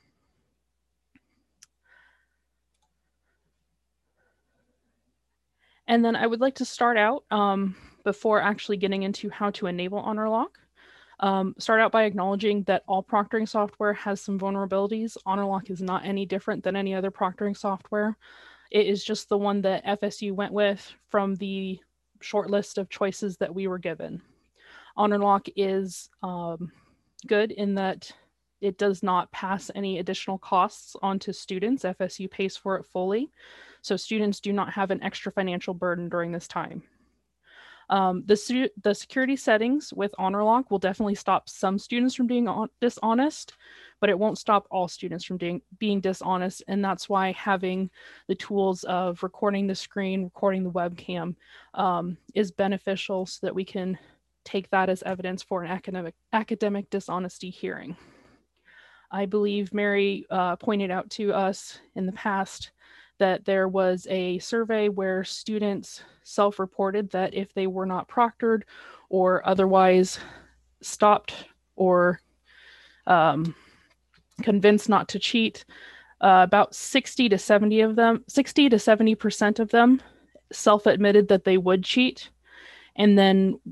And then I would like to start out um, before actually getting into how to enable HonorLock. Um, start out by acknowledging that all proctoring software has some vulnerabilities. HonorLock is not any different than any other proctoring software. It is just the one that F S U went with from the short list of choices that we were given. HonorLock is um, good in that it does not pass any additional costs onto students. F S U pays for it fully. So students do not have an extra financial burden during this time. Um, the, the security settings with HonorLock will definitely stop some students from being dishonest, but it won't stop all students from being, being dishonest. And that's why having the tools of recording the screen, recording the webcam um, is beneficial so that we can take that as evidence for an academic, academic dishonesty hearing. I believe Mary uh, pointed out to us in the past that there was a survey where students self-reported that if they were not proctored or otherwise stopped or um, convinced not to cheat, uh, about sixty to seventy of them, sixty to seventy percent of them self-admitted that they would cheat. And then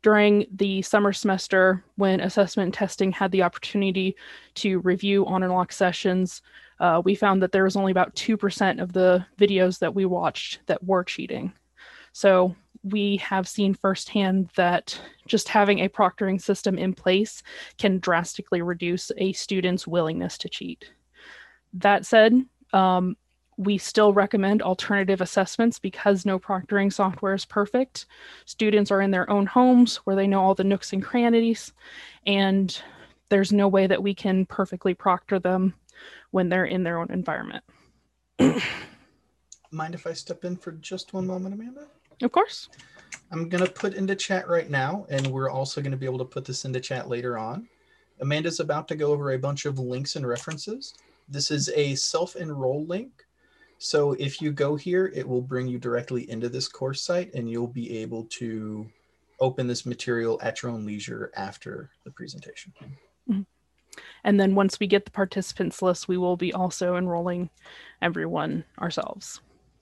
during the summer semester, when assessment and testing had the opportunity to review HonorLock sessions, uh, we found that there was only about two percent of the videos that we watched that were cheating. So we have seen firsthand that just having a proctoring system in place can drastically reduce a student's willingness to cheat. That said, um, we still recommend alternative assessments because no proctoring software is perfect. Students are in their own homes where they know all the nooks and crannies, and there's no way that we can perfectly proctor them when they're in their own environment. Mind if I step in for just one moment, Amanda? Of course. I'm going to put into chat right now, and we're also going to be able to put this into chat later on. Amanda's about to go over a bunch of links and references. This is a self-enroll link. So if you go here, it will bring you directly into this course site, and you'll be able to open this material at your own leisure after the presentation. Mm-hmm. And then once we get the participants list, we will be also enrolling everyone ourselves.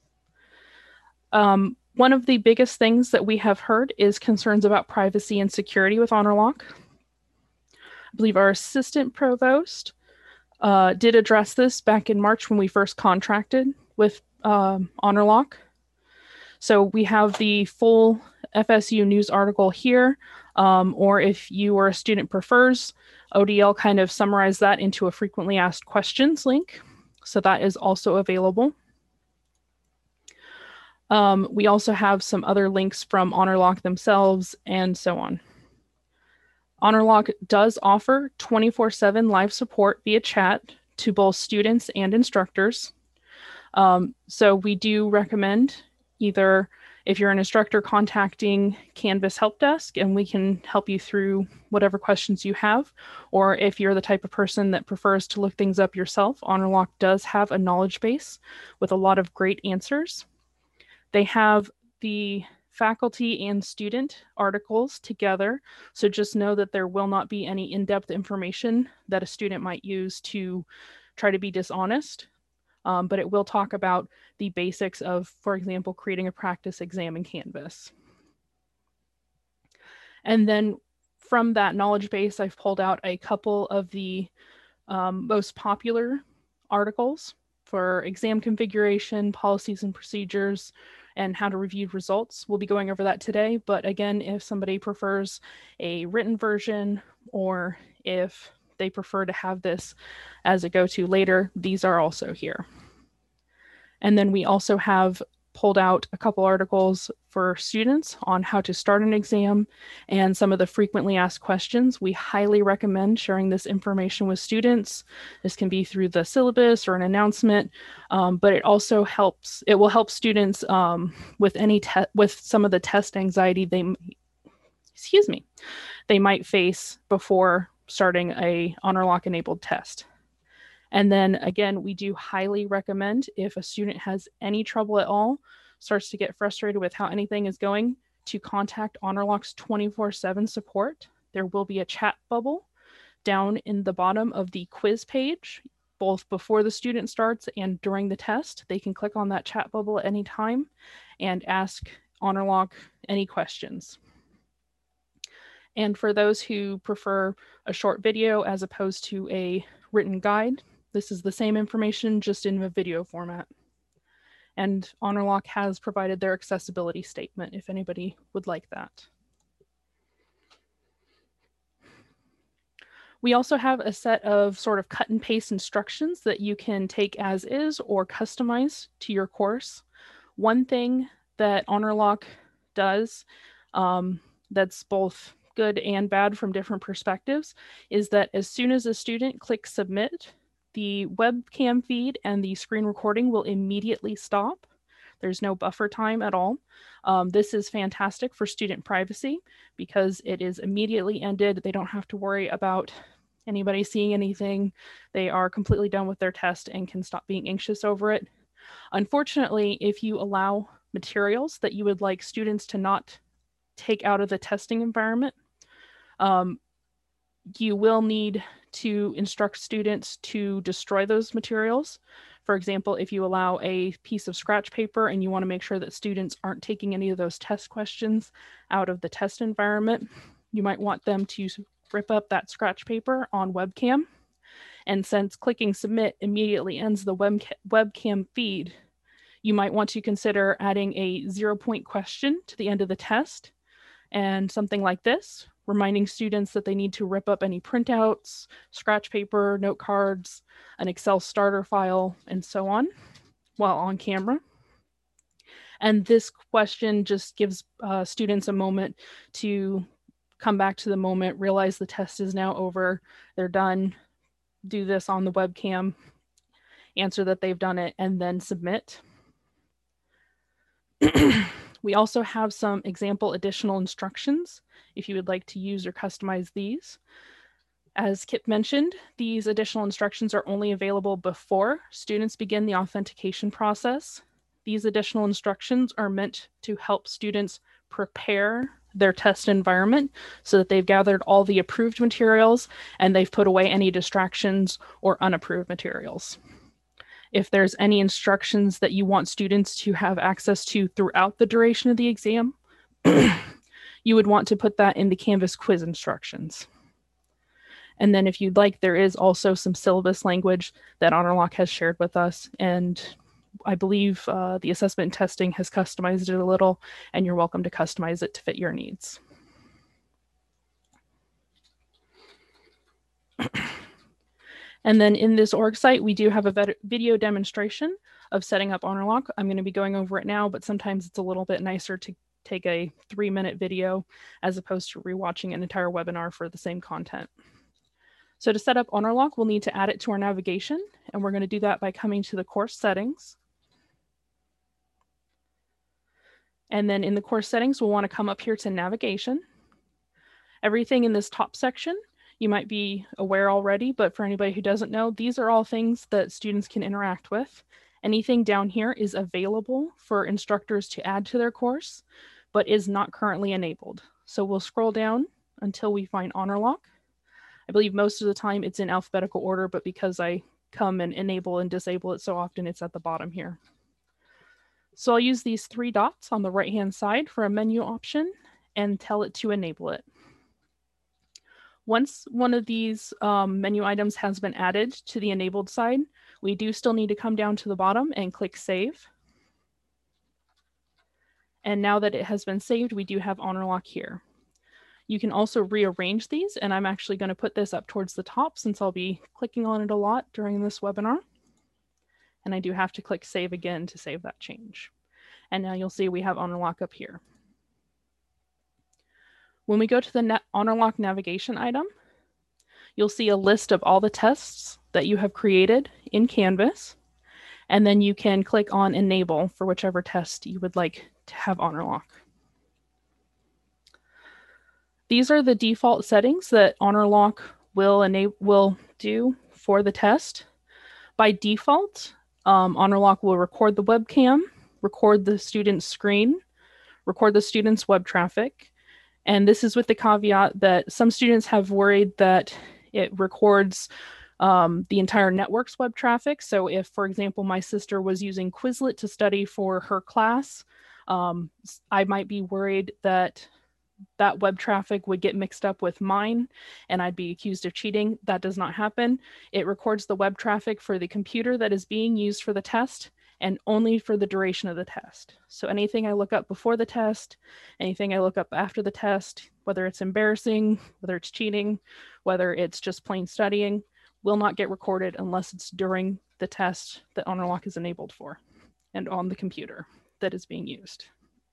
Um, one of the biggest things that we have heard is concerns about privacy and security with HonorLock. I believe our assistant provost uh, did address this back in March when we first contracted with um, HonorLock. So we have the full F S U news article here, um, or if you or a student prefers, O D L kind of summarized that into a frequently asked questions link. So that is also available. Um, we also have some other links from HonorLock themselves and so on. HonorLock does offer twenty-four seven live support via chat to both students and instructors. Um, so we do recommend either if you're an instructor contacting Canvas Help Desk and we can help you through whatever questions you have, or if you're the type of person that prefers to look things up yourself, HonorLock does have a knowledge base with a lot of great answers. They have the faculty and student articles together, so just know that there will not be any in-depth information that a student might use to try to be dishonest. Um, but it will talk about the basics of, for example, creating a practice exam in Canvas. And then from that knowledge base, I've pulled out a couple of the um, most popular articles for exam configuration, policies and procedures, and how to review results. We'll be going over that today. But again, if somebody prefers a written version, or if they prefer to have this as a go-to later, these are also here. And then we also have pulled out a couple articles for students on how to start an exam and some of the frequently asked questions. We highly recommend sharing this information with students. This can be through the syllabus or an announcement, um, but it also helps, it will help students um, with any te- with some of the test anxiety they, excuse me, they might face before starting a HonorLock enabled test. And then again, we do highly recommend if a student has any trouble at all, starts to get frustrated with how anything is going, to contact HonorLock's twenty-four seven support. There will be a chat bubble down in the bottom of the quiz page, both before the student starts and during the test. They can click on that chat bubble at any time and ask HonorLock any questions. And for those who prefer a short video as opposed to a written guide, this is the same information, just in a video format. And HonorLock has provided their accessibility statement if anybody would like that. We also have a set of sort of cut and paste instructions that you can take as is or customize to your course. One thing that HonorLock does um, that's both good and bad from different perspectives is that as soon as a student clicks submit, the webcam feed and the screen recording will immediately stop. There's no buffer time at all. Um, this is fantastic for student privacy because it is immediately ended. They don't have to worry about anybody seeing anything. They are completely done with their test and can stop being anxious over it. Unfortunately, if you allow materials that you would like students to not take out of the testing environment, um, you will need to instruct students to destroy those materials For example, if you allow a piece of scratch paper and you want to make sure that students aren't taking any of those test questions out of the test environment, you might want them to rip up that scratch paper on webcam. And since clicking submit immediately ends the web webcam feed, you might want to consider adding a zero point question to the end of the test and something like this, reminding students that they need to rip up any printouts, scratch paper, note cards, an Excel starter file, and so on while on camera. And this question just gives uh, students a moment to come back to the moment, realize the test is now over, they're done, do this on the webcam, answer that they've done it, and then submit. We also have some example additional instructions if you would like to use or customize these. As Kip mentioned, these additional instructions are only available before students begin the authentication process. These additional instructions are meant to help students prepare their test environment so that they've gathered all the approved materials and they've put away any distractions or unapproved materials. If there's any instructions that you want students to have access to throughout the duration of the exam, you would want to put that in the Canvas quiz instructions. And then if you'd like, there is also some syllabus language that HonorLock has shared with us. And I believe uh, the assessment and testing has customized it a little, and you're welcome to customize it to fit your needs. And then in this org site, we do have a video demonstration of setting up HonorLock. I'm going to be going over it now, but sometimes it's a little bit nicer to take a three minute video as opposed to rewatching an entire webinar for the same content. So to set up HonorLock, we'll need to add it to our navigation, and we're going to do that by coming to the course settings. And then in the course settings, we'll want to come up here to navigation. Everything in this top section you might be aware already, but for anybody who doesn't know, these are all things that students can interact with. Anything down here is available for instructors to add to their course, but is not currently enabled. So we'll scroll down until we find HonorLock. I believe most of the time it's in alphabetical order, but because I come and enable and disable it so often, it's at the bottom here. So I'll use these three dots on the right-hand side for a menu option and tell it to enable it. Once one of these um, menu items has been added to the enabled side, we do still need to come down to the bottom and click Save. And now that it has been saved, we do have HonorLock here. You can also rearrange these, and I'm actually going to put this up towards the top since I'll be clicking on it a lot during this webinar. And I do have to click Save again to save that change. And now you'll see we have HonorLock up here. When we go to the HonorLock navigation item, you'll see a list of all the tests that you have created in Canvas, and then you can click on Enable for whichever test you would like to have HonorLock. These are the default settings that HonorLock will enable will do for the test. By default, um, HonorLock will record the webcam, record the student's screen, record the student's web traffic. And this is with the caveat that some students have worried that it records um, the entire network's web traffic. So if, for example, my sister was using Quizlet to study for her class, um, I might be worried that that web traffic would get mixed up with mine and I'd be accused of cheating. That does not happen. It records the web traffic for the computer that is being used for the test and only for the duration of the test. So anything I look up before the test, anything I look up after the test, whether it's embarrassing, whether it's cheating, whether it's just plain studying, will not get recorded unless it's during the test that HonorLock is enabled for and on the computer that is being used.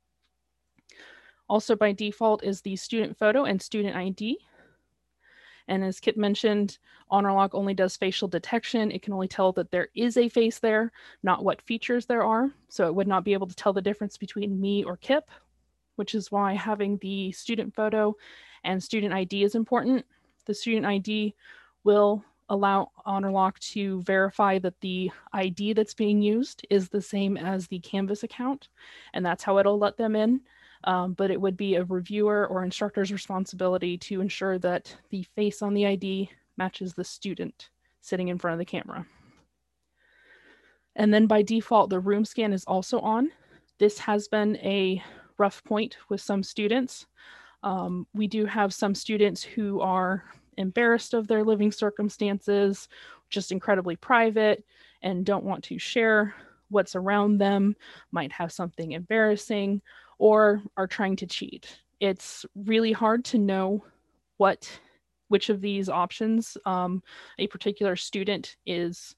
Also by default is the student photo and student I D. And as Kip mentioned, HonorLock only does facial detection. It can only tell that there is a face there, not what features there are. So it would not be able to tell the difference between me or Kip, which is why having the student photo and student I D is important. The student I D will allow HonorLock to verify that the I D that's being used is the same as the Canvas account, and that's how it'll let them in. Um, but it would be a reviewer or instructor's responsibility to ensure that the face on the I D matches the student sitting in front of the camera. And then by default, the room scan is also on. This has been a rough point with some students. Um, we do have some students who are embarrassed of their living circumstances, just incredibly private, and don't want to share what's around them, might have something embarrassing, or are trying to cheat. It's really hard to know what, which of these options um, a particular student is,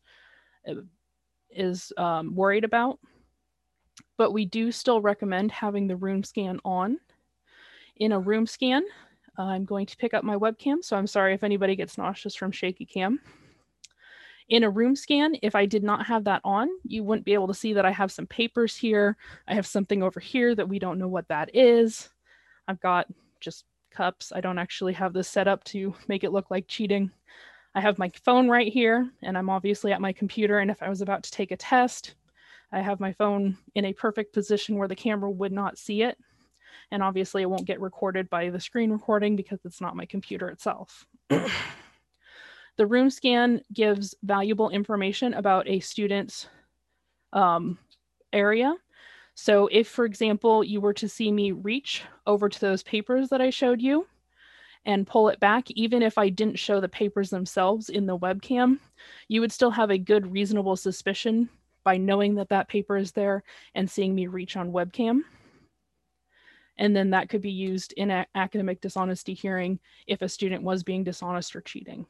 is um, worried about. But we do still recommend having the room scan on. In a room scan, I'm going to pick up my webcam, so I'm sorry if anybody gets nauseous from shaky cam. In a room scan, if I did not have that on, you wouldn't be able to see that I have some papers here. I have something over here that we don't know what that is. I've got just cups. I don't actually have this set up to make it look like cheating. I have my phone right here, and I'm obviously at my computer, and if I was about to take a test, I have my phone in a perfect position where the camera would not see it. And obviously it won't get recorded by the screen recording because it's not my computer itself. The room scan gives valuable information about a student's um, area. So if, for example, you were to see me reach over to those papers that I showed you and pull it back, even if I didn't show the papers themselves in the webcam, you would still have a good reasonable suspicion by knowing that that paper is there and seeing me reach on webcam. And then that could be used in an academic dishonesty hearing if a student was being dishonest or cheating.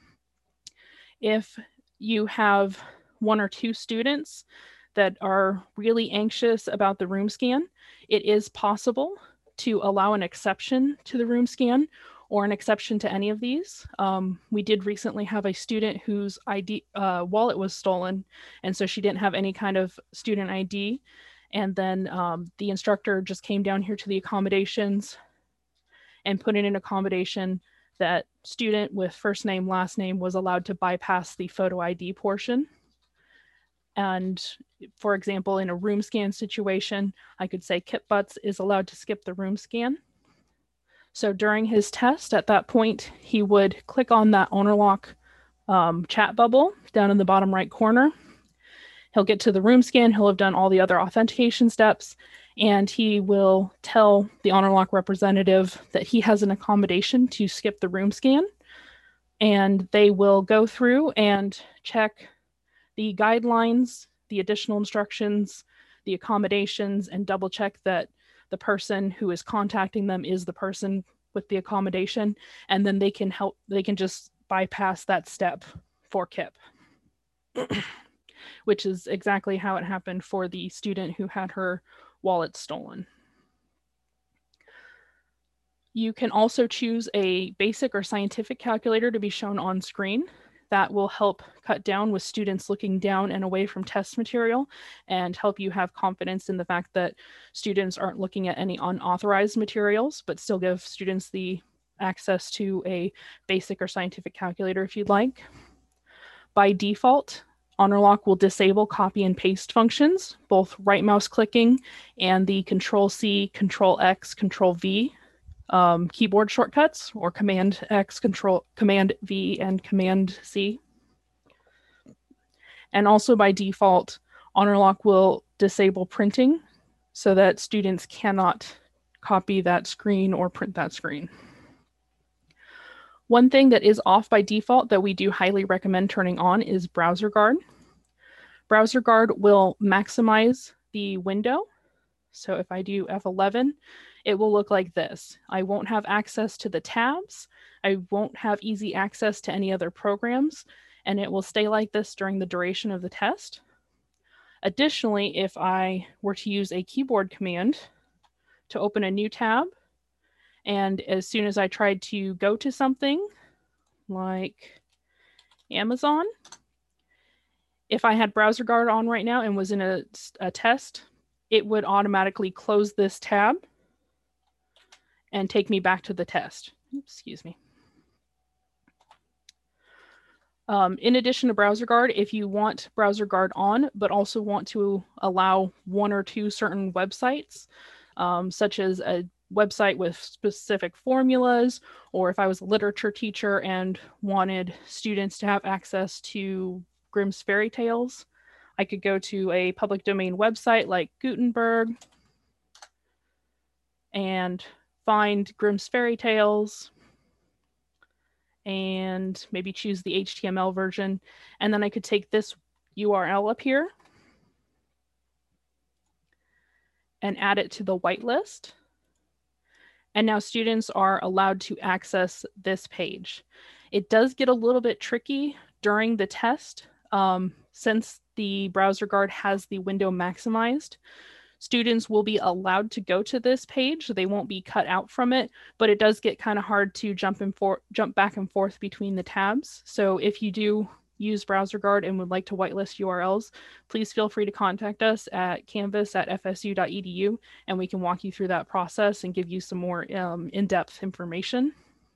If you have one or two students that are really anxious about the room scan, it is possible to allow an exception to the room scan or an exception to any of these. Um, we did recently have a student whose I D uh, wallet was stolen, and so she didn't have any kind of student I D. And then um, the instructor just came down here to the accommodations and put in an accommodation that student with first name, last name was allowed to bypass the photo I D portion. And for example, in a room scan situation, I could say Kip Butts is allowed to skip the room scan. So during his test, at that point, he would click on that OwnerLock um, chat bubble down in the bottom right corner. He'll get to the room scan, he'll have done all the other authentication steps, and he will tell the OwnerLock representative that he has an accommodation to skip the room scan. And they will go through and check the guidelines, the additional instructions, the accommodations, and double check that the person who is contacting them is the person with the accommodation. And then they can help, they can just bypass that step for Kip. Which is exactly how it happened for the student who had her wallet stolen. You can also choose a basic or scientific calculator to be shown on screen. That will help cut down with students looking down and away from test material and help you have confidence in the fact that students aren't looking at any unauthorized materials, but still give students the access to a basic or scientific calculator if you'd like. By default, OwnerLock will disable copy and paste functions, both right mouse clicking and the Control C, Control X, Control V um, keyboard shortcuts, or Command X, Control, Command V, and Command C. And also by default, OwnerLock will disable printing so that students cannot copy that screen or print that screen. One thing that is off by default that we do highly recommend turning on is Browser Guard. Browser Guard will maximize the window. So if I do F eleven, it will look like this. I won't have access to the tabs. I won't have easy access to any other programs, and it will stay like this during the duration of the test. Additionally, if I were to use a keyboard command to open a new tab, and as soon as I tried to go to something like Amazon, if I had Browser Guard on right now and was in a, a test, it would automatically close this tab and take me back to the test. Oops, excuse me. Um, in addition to Browser Guard, if you want Browser Guard on, but also want to allow one or two certain websites, um, such as a website with specific formulas, or if I was a literature teacher and wanted students to have access to Grimm's fairy tales, I could go to a public domain website like Gutenberg and find Grimm's Fairy Tales and maybe choose the H T M L version. And then I could take this U R L up here and add it to the whitelist. And now students are allowed to access this page. It does get a little bit tricky during the test. Um, since the browser guard has the window maximized, students will be allowed to go to this page. They won't be cut out from it, but it does get kind of hard to jump and for jump back and forth between the tabs. So if you do use browser guard and would like to whitelist U R Ls, please feel free to contact us at canvas at f s u dot e d u, and we can walk you through that process and give you some more um, in-depth information.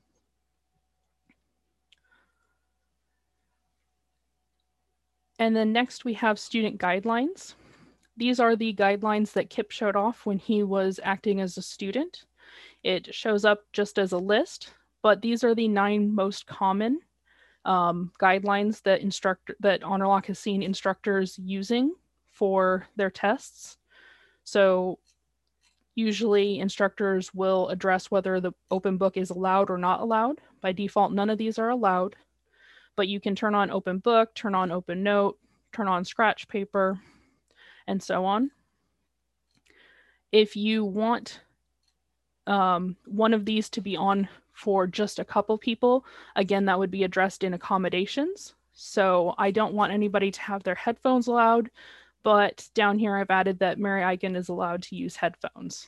And then next we have student guidelines. These are the guidelines that Kip showed off when he was acting as a student. It shows up just as a list, but these are the nine most common um, guidelines that instructor that HonorLock has seen instructors using for their tests. So usually instructors will address whether the open book is allowed or not allowed. By default, none of these are allowed, but you can turn on open book, turn on open note, turn on scratch paper, and so on. If you want um, one of these to be on for just a couple people, again, that would be addressed in accommodations. So I don't want anybody to have their headphones allowed, but down here I've added that Mary Eichen is allowed to use headphones.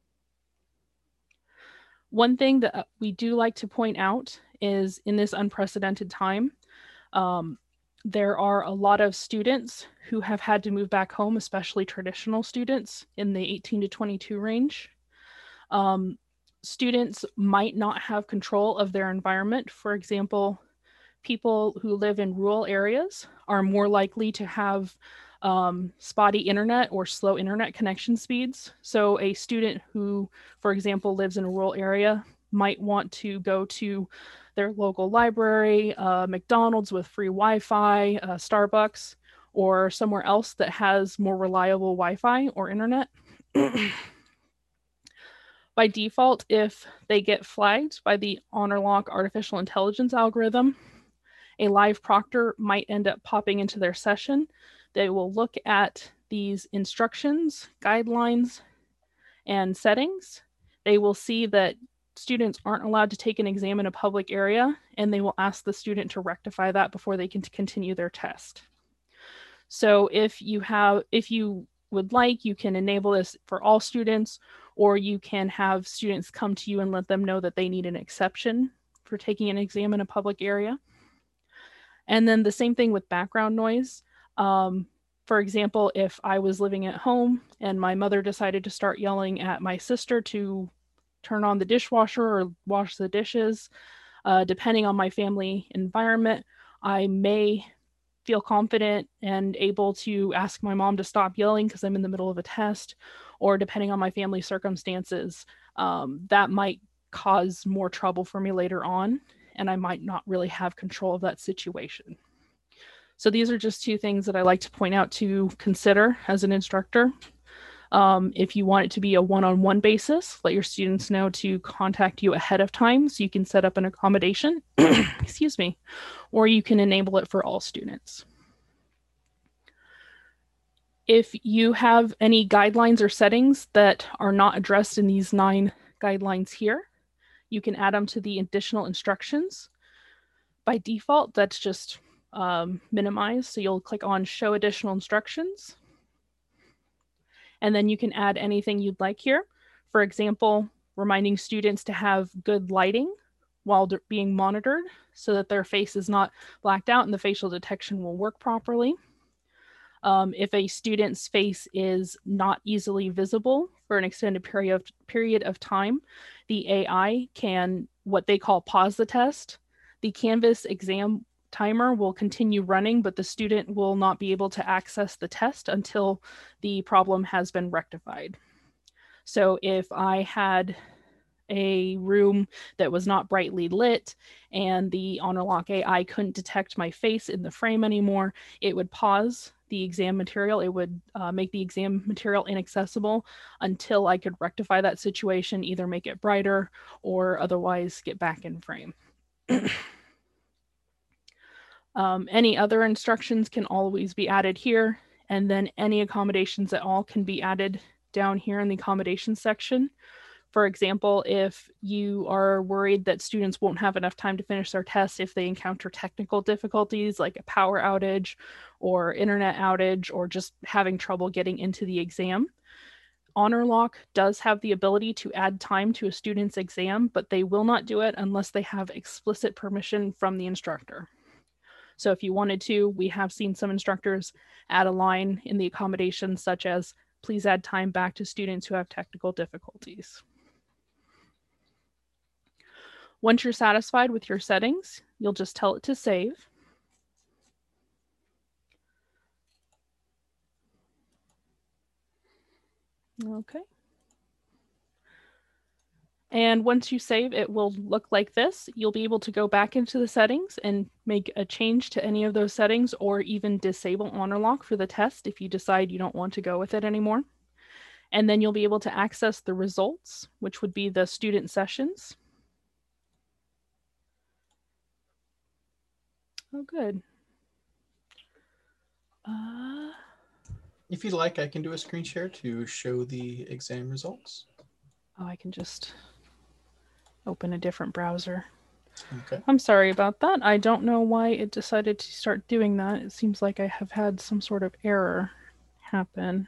One thing that we do like to point out is in this unprecedented time, um, there are a lot of students who have had to move back home, especially traditional students in the eighteen to twenty-two range. Um, students might not have control of their environment. For example, people who live in rural areas are more likely to have um, spotty internet or slow internet connection speeds. So a student who, for example, lives in a rural area might want to go to their local library, uh, McDonald's with free Wi-Fi, uh, Starbucks, or somewhere else that has more reliable Wi-Fi or internet. By default, if they get flagged by the HonorLock artificial intelligence algorithm, a live proctor might end up popping into their session. They will look at these instructions, guidelines, and settings. They will see that students aren't allowed to take an exam in a public area, and they will ask the student to rectify that before they can continue their test. So if you have, if you would like, you can enable this for all students, or you can have students come to you and let them know that they need an exception for taking an exam in a public area. And then the same thing with background noise. Um, for example, if I was living at home and my mother decided to start yelling at my sister to turn on the dishwasher or wash the dishes, uh, depending on my family environment, I may feel confident and able to ask my mom to stop yelling because I'm in the middle of a test, or depending on my family circumstances, um, that might cause more trouble for me later on, and I might not really have control of that situation. So these are just two things that I like to point out to consider as an instructor. Um, if you want it to be a one-on-one basis, let your students know to contact you ahead of time so you can set up an accommodation, excuse me, or you can enable it for all students. If you have any guidelines or settings that are not addressed in these nine guidelines here, you can add them to the additional instructions. By default, that's just um, minimized. So you'll click on Show Additional Instructions. And then you can add anything you'd like here. For example, reminding students to have good lighting while being monitored so that their face is not blacked out and the facial detection will work properly. Um, if a student's face is not easily visible for an extended period of, period of time, the A I can, what they call, pause the test. The Canvas exam timer will continue running, but the student will not be able to access the test until the problem has been rectified. So if I had a room that was not brightly lit and the HonorLock A I couldn't detect my face in the frame anymore, it would pause the exam material. It would uh, make the exam material inaccessible until I could rectify that situation, either make it brighter or otherwise get back in frame. um, any other instructions can always be added here, and then any accommodations at all can be added down here in the accommodations section. For example, if you are worried that students won't have enough time to finish their tests if they encounter technical difficulties like a power outage or internet outage or just having trouble getting into the exam, HonorLock does have the ability to add time to a student's exam, but they will not do it unless they have explicit permission from the instructor. So if you wanted to, we have seen some instructors add a line in the accommodations such as, please add time back to students who have technical difficulties. Once you're satisfied with your settings, you'll just tell it to save. Okay. And once you save, it will look like this. You'll be able to go back into the settings and make a change to any of those settings, or even disable HonorLock for the test if you decide you don't want to go with it anymore. And then you'll be able to access the results, which would be the student sessions. Oh, good. Uh, If you'd like, I can do a screen share to show the exam results. oh, I can just open a different browser. Okay. I'm sorry about that. I don't know why it decided to start doing that. It seems like I have had some sort of error happen.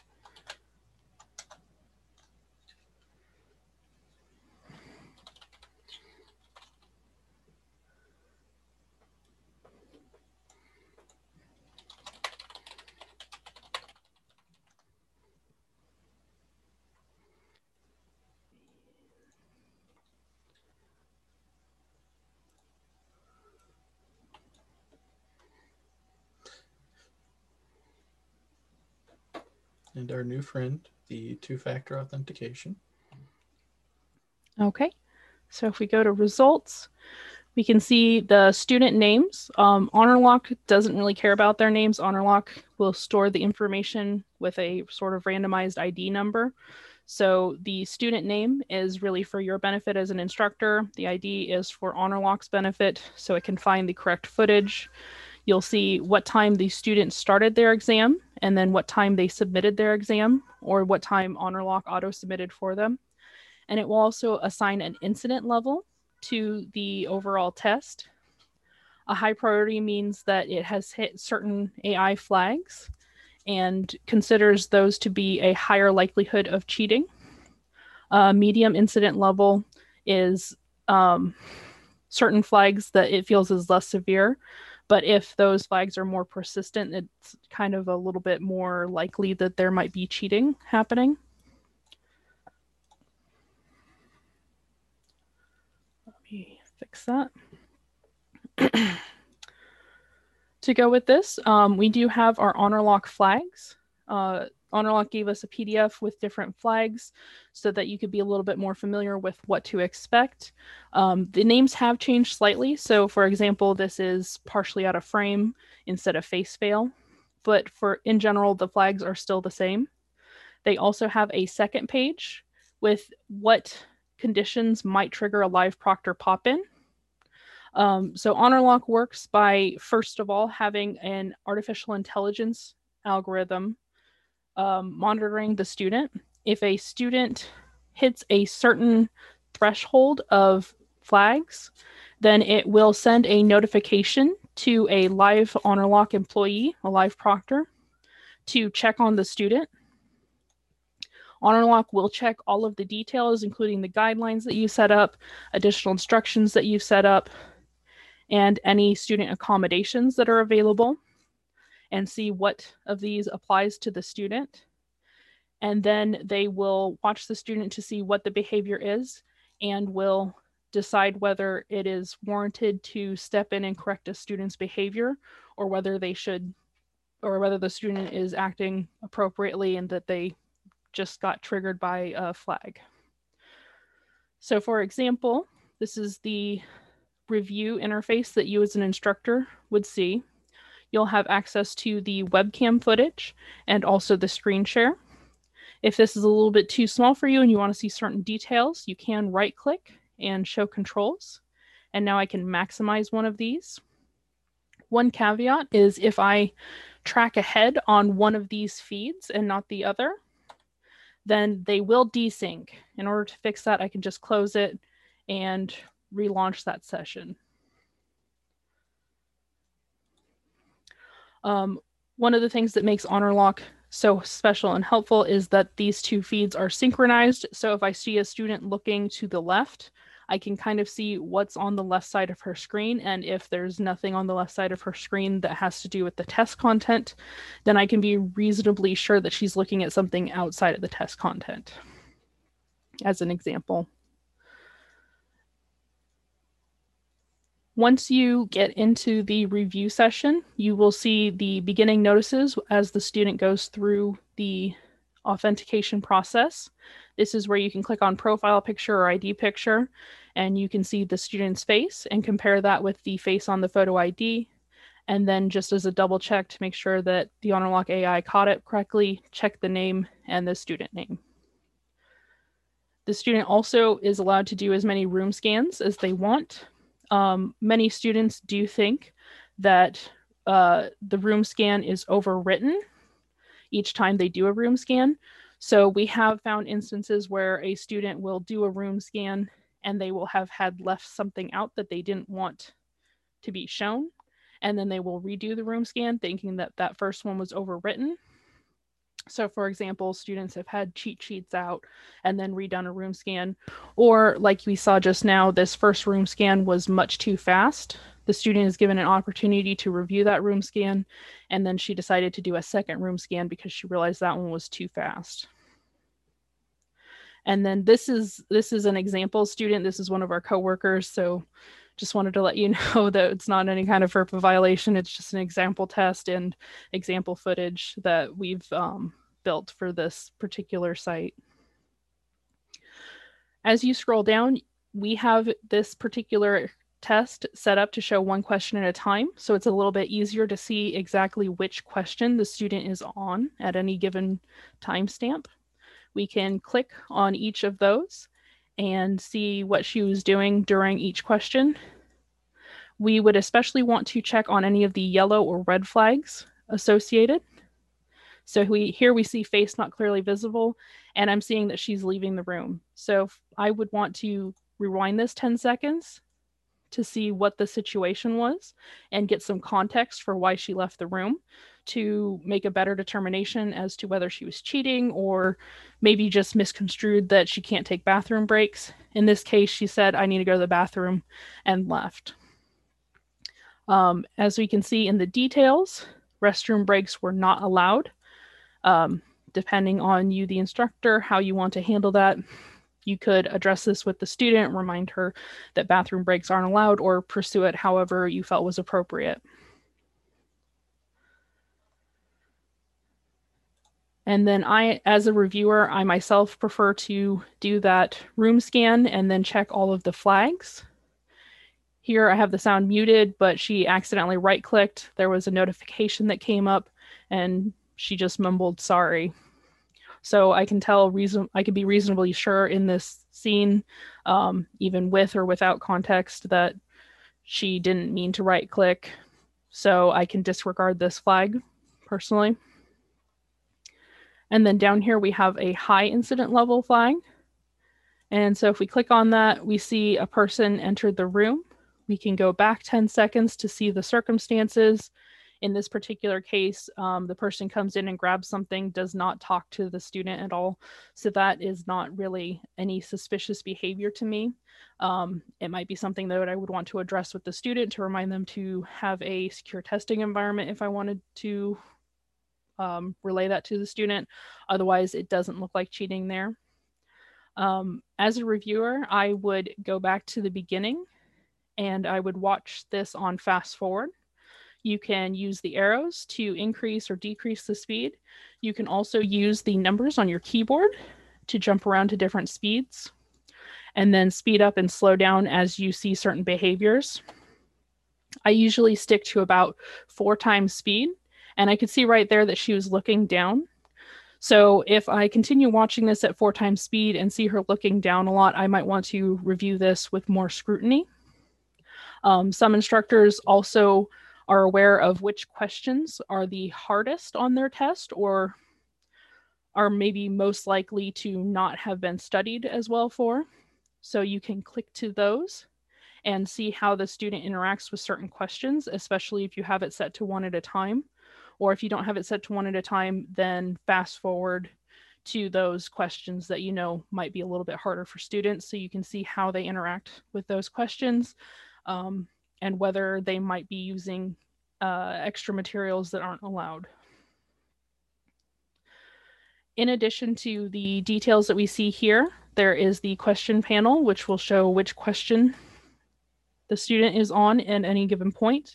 And our new friend, the two-factor authentication. Okay, so if we go to results, we can see the student names. Um, HonorLock doesn't really care about their names. HonorLock will store the information with a sort of randomized I D number. So the student name is really for your benefit as an instructor. The I D is for HonorLock's benefit, so it can find the correct footage. You'll see what time the student started their exam, and then what time they submitted their exam, or what time HonorLock auto-submitted for them. And it will also assign an incident level to the overall test. A high priority means that it has hit certain A I flags and considers those to be a higher likelihood of cheating. A medium incident level is um, certain flags that it feels is less severe. But if those flags are more persistent, it's kind of a little bit more likely that there might be cheating happening. Let me fix that. To go with this, um, we do have our HonorLock flags. Uh, HonorLock gave us a P D F with different flags so that you could be a little bit more familiar with what to expect. Um, the names have changed slightly. So for example, this is partially out of frame instead of face fail, but for in general, the flags are still the same. They also have a second page with what conditions might trigger a live proctor pop-in. Um, so HonorLock works by, first of all, having an artificial intelligence algorithm um, monitoring the student. If a student hits a certain threshold of flags, then it will send a notification to a live HonorLock employee, a live proctor, to check on the student. HonorLock will check all of the details, including the guidelines that you set up, additional instructions that you've set up, and any student accommodations that are available, and see what of these applies to the student. And then they will watch the student to see what the behavior is and will decide whether it is warranted to step in and correct a student's behavior, or whether they should, or whether the student is acting appropriately and that they just got triggered by a flag. So for example, this is the review interface that you as an instructor would see. you'll have access to the webcam footage and also the screen share. If this is a little bit too small for you and you want to see certain details, you can right click and show controls. And now I can maximize one of these. One caveat is if I track ahead on one of these feeds and not the other, then they will desync. In order to fix that, I can just close it and relaunch that session. Um, one of the things that makes HonorLock so special and helpful is that these two feeds are synchronized. So if I see a student looking to the left, I can kind of see what's on the left side of her screen. And if there's nothing on the left side of her screen that has to do with the test content, then I can be reasonably sure that she's looking at something outside of the test content, as an example. Once you get into the review session, you will see the beginning notices as the student goes through the authentication process. This is where you can click on profile picture or I D picture, and you can see the student's face and compare that with the face on the photo I D. And then just as a double check to make sure that the HonorLock A I caught it correctly, check the name and the student name. The student also is allowed to do as many room scans as they want. Um, many students do think that uh, the room scan is overwritten each time they do a room scan. So we have found instances where a student will do a room scan and they will have had left something out that they didn't want to be shown. And then they will redo the room scan thinking that that first one was overwritten. So for example, students have had cheat sheets out and then redone a room scan, or like we saw just now, this first room scan was much too fast. The student is given an opportunity to review that room scan, and then she decided to do a second room scan because she realized that one was too fast. And then this is this is an example student. This is one of our coworkers. So just wanted to let you know that it's not any kind of FERPA violation. It's just an example test and example footage that we've um, built for this particular site. As you scroll down, we have this particular test set up to show one question at a time. So it's a little bit easier to see exactly which question the student is on at any given timestamp. We can click on each of those and see what she was doing during each question. We would especially want to check on any of the yellow or red flags associated. So we, here we see face not clearly visible, and I'm seeing that she's leaving the room. So I would want to rewind this ten seconds to see what the situation was and get some context for why she left the room to make a better determination as to whether she was cheating or maybe just misconstrued that she can't take bathroom breaks. In this case, she said, I need to go to the bathroom, and left. Um, as we can see in the details, restroom breaks were not allowed. Um, depending on you, the instructor, how you want to handle that, you could address this with the student, remind her that bathroom breaks aren't allowed, or pursue it however you felt was appropriate. And then I, as a reviewer, I myself prefer to do that room scan and then check all of the flags. Here I have the sound muted, but she accidentally right-clicked. There was a notification that came up and she just mumbled, sorry. So I can tell, reason I can be reasonably sure in this scene, um, even with or without context, that she didn't mean to right-click. So I can disregard this flag personally. And then down here we have a high incident level flag. And so if we click on that, we see a person entered the room. We can go back ten seconds to see the circumstances. In this particular case, um, the person comes in and grabs something, does not talk to the student at all. So that is not really any suspicious behavior to me. Um, it might be something that I would want to address with the student to remind them to have a secure testing environment if I wanted to um, relay that to the student. Otherwise, it doesn't look like cheating there. Um, as a reviewer, I would go back to the beginning and I would watch this on fast forward. You can use the arrows to increase or decrease the speed. You can also use the numbers on your keyboard to jump around to different speeds and then speed up and slow down as you see certain behaviors. I usually stick to about four times speed, and I could see right there that she was looking down. So if I continue watching this at four times speed and see her looking down a lot, I might want to review this with more scrutiny. Um, some instructors also are aware of which questions are the hardest on their test or are maybe most likely to not have been studied as well for. So you can click to those and see how the student interacts with certain questions, especially if you have it set to one at a time. Or if you don't have it set to one at a time, then fast forward to those questions that you know might be a little bit harder for students, so you can see how they interact with those questions, um, and whether they might be using uh, extra materials that aren't allowed. In addition to the details that we see here, there is the question panel, which will show which question the student is on at any given point.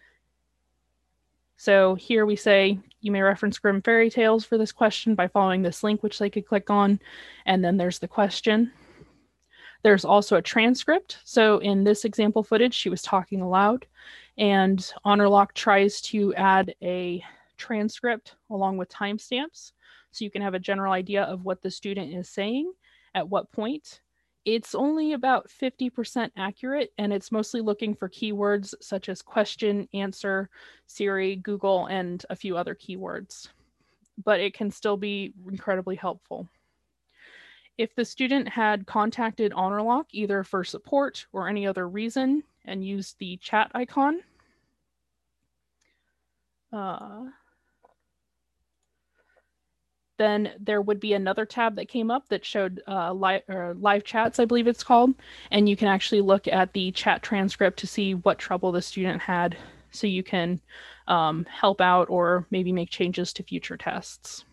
So here we say, you may reference Grimm fairy tales for this question by following this link, which they could click on, and then there's the question. There's also a transcript. So in this example footage, she was talking aloud, and HonorLock tries to add a transcript along with timestamps, so you can have a general idea of what the student is saying at what point. It's only about fifty percent accurate, and it's mostly looking for keywords such as question, answer, Siri, Google, and a few other keywords. But it can still be incredibly helpful. If the student had contacted HonorLock either for support or any other reason and used the chat icon, uh, then there would be another tab that came up that showed uh, live, or live chats, I believe it's called, and you can actually look at the chat transcript to see what trouble the student had, so you can um, help out or maybe make changes to future tests.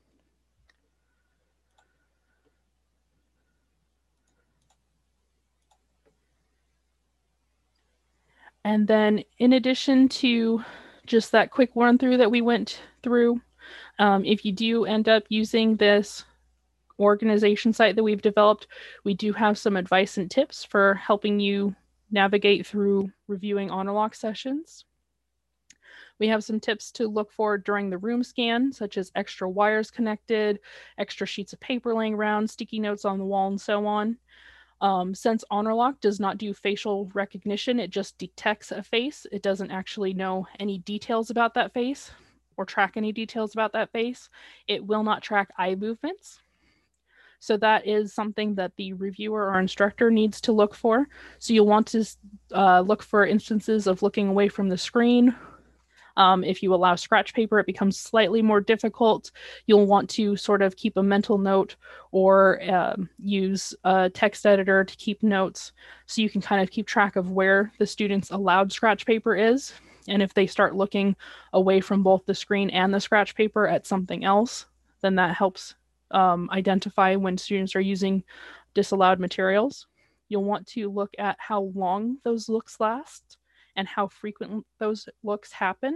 And then in addition to just that quick run through that we went through, Um, if you do end up using this organization site that we've developed, we do have some advice and tips for helping you navigate through reviewing HonorLock sessions. We have some tips to look for during the room scan, such as extra wires connected, extra sheets of paper laying around, sticky notes on the wall, and so on. Um, since HonorLock does not do facial recognition, it just detects a face. It doesn't actually know any details about that face or track any details about that face. It will not track eye movements. So that is something that the reviewer or instructor needs to look for. So you'll want to uh, look for instances of looking away from the screen. Um, if you allow scratch paper, it becomes slightly more difficult. You'll want to sort of keep a mental note or um, use a text editor to keep notes, so you can kind of keep track of where the student's allowed scratch paper is. And if they start looking away from both the screen and the scratch paper at something else, then that helps um, identify when students are using disallowed materials. You'll want to look at how long those looks last and how frequent those looks happen.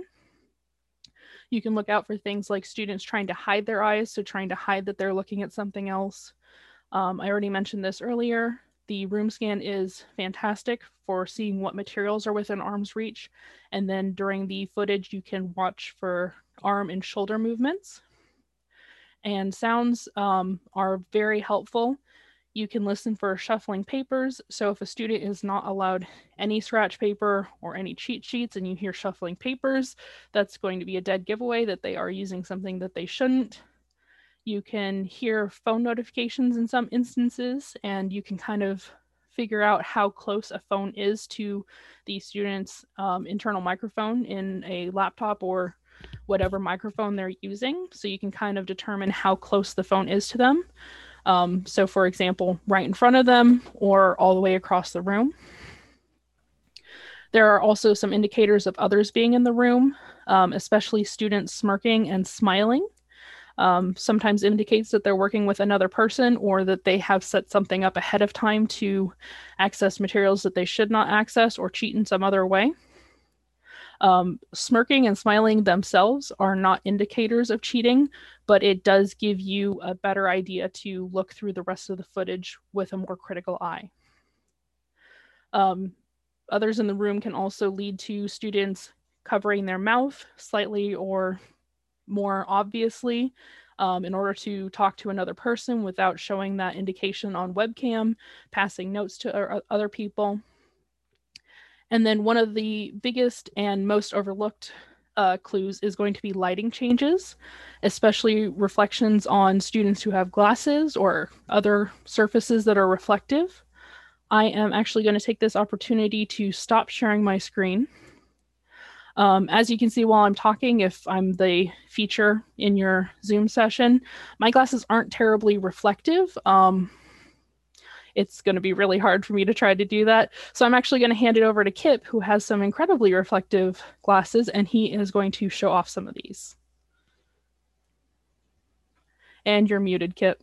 You can look out for things like students trying to hide their eyes, so trying to hide that they're looking at something else. Um, I already mentioned this earlier. The room scan is fantastic for seeing what materials are within arm's reach. And then during the footage, you can watch for arm and shoulder movements. And sounds um, are very helpful. You can listen for shuffling papers. So if a student is not allowed any scratch paper or any cheat sheets and you hear shuffling papers, that's going to be a dead giveaway that they are using something that they shouldn't. You can hear phone notifications in some instances, and you can kind of figure out how close a phone is to the student's um, internal microphone in a laptop or whatever microphone they're using. So you can kind of determine how close the phone is to them. Um, so for example, right in front of them or all the way across the room. There are also some indicators of others being in the room, um, especially students smirking and smiling. Um, sometimes indicates that they're working with another person or that they have set something up ahead of time to access materials that they should not access or cheat in some other way. Um, smirking and smiling themselves are not indicators of cheating, but it does give you a better idea to look through the rest of the footage with a more critical eye. Um, others in the room can also lead to students covering their mouth slightly or more obviously um, in order to talk to another person without showing that indication on webcam, passing notes to other people. And then one of the biggest and most overlooked uh, clues is going to be lighting changes, especially reflections on students who have glasses or other surfaces that are reflective. I am actually going to take this opportunity to stop sharing my screen. Um, as you can see while I'm talking, if I'm the feature in your Zoom session, my glasses aren't terribly reflective. Um, it's going to be really hard for me to try to do that. So I'm actually going to hand it over to Kip, who has some incredibly reflective glasses, and he is going to show off some of these. And you're muted, Kip.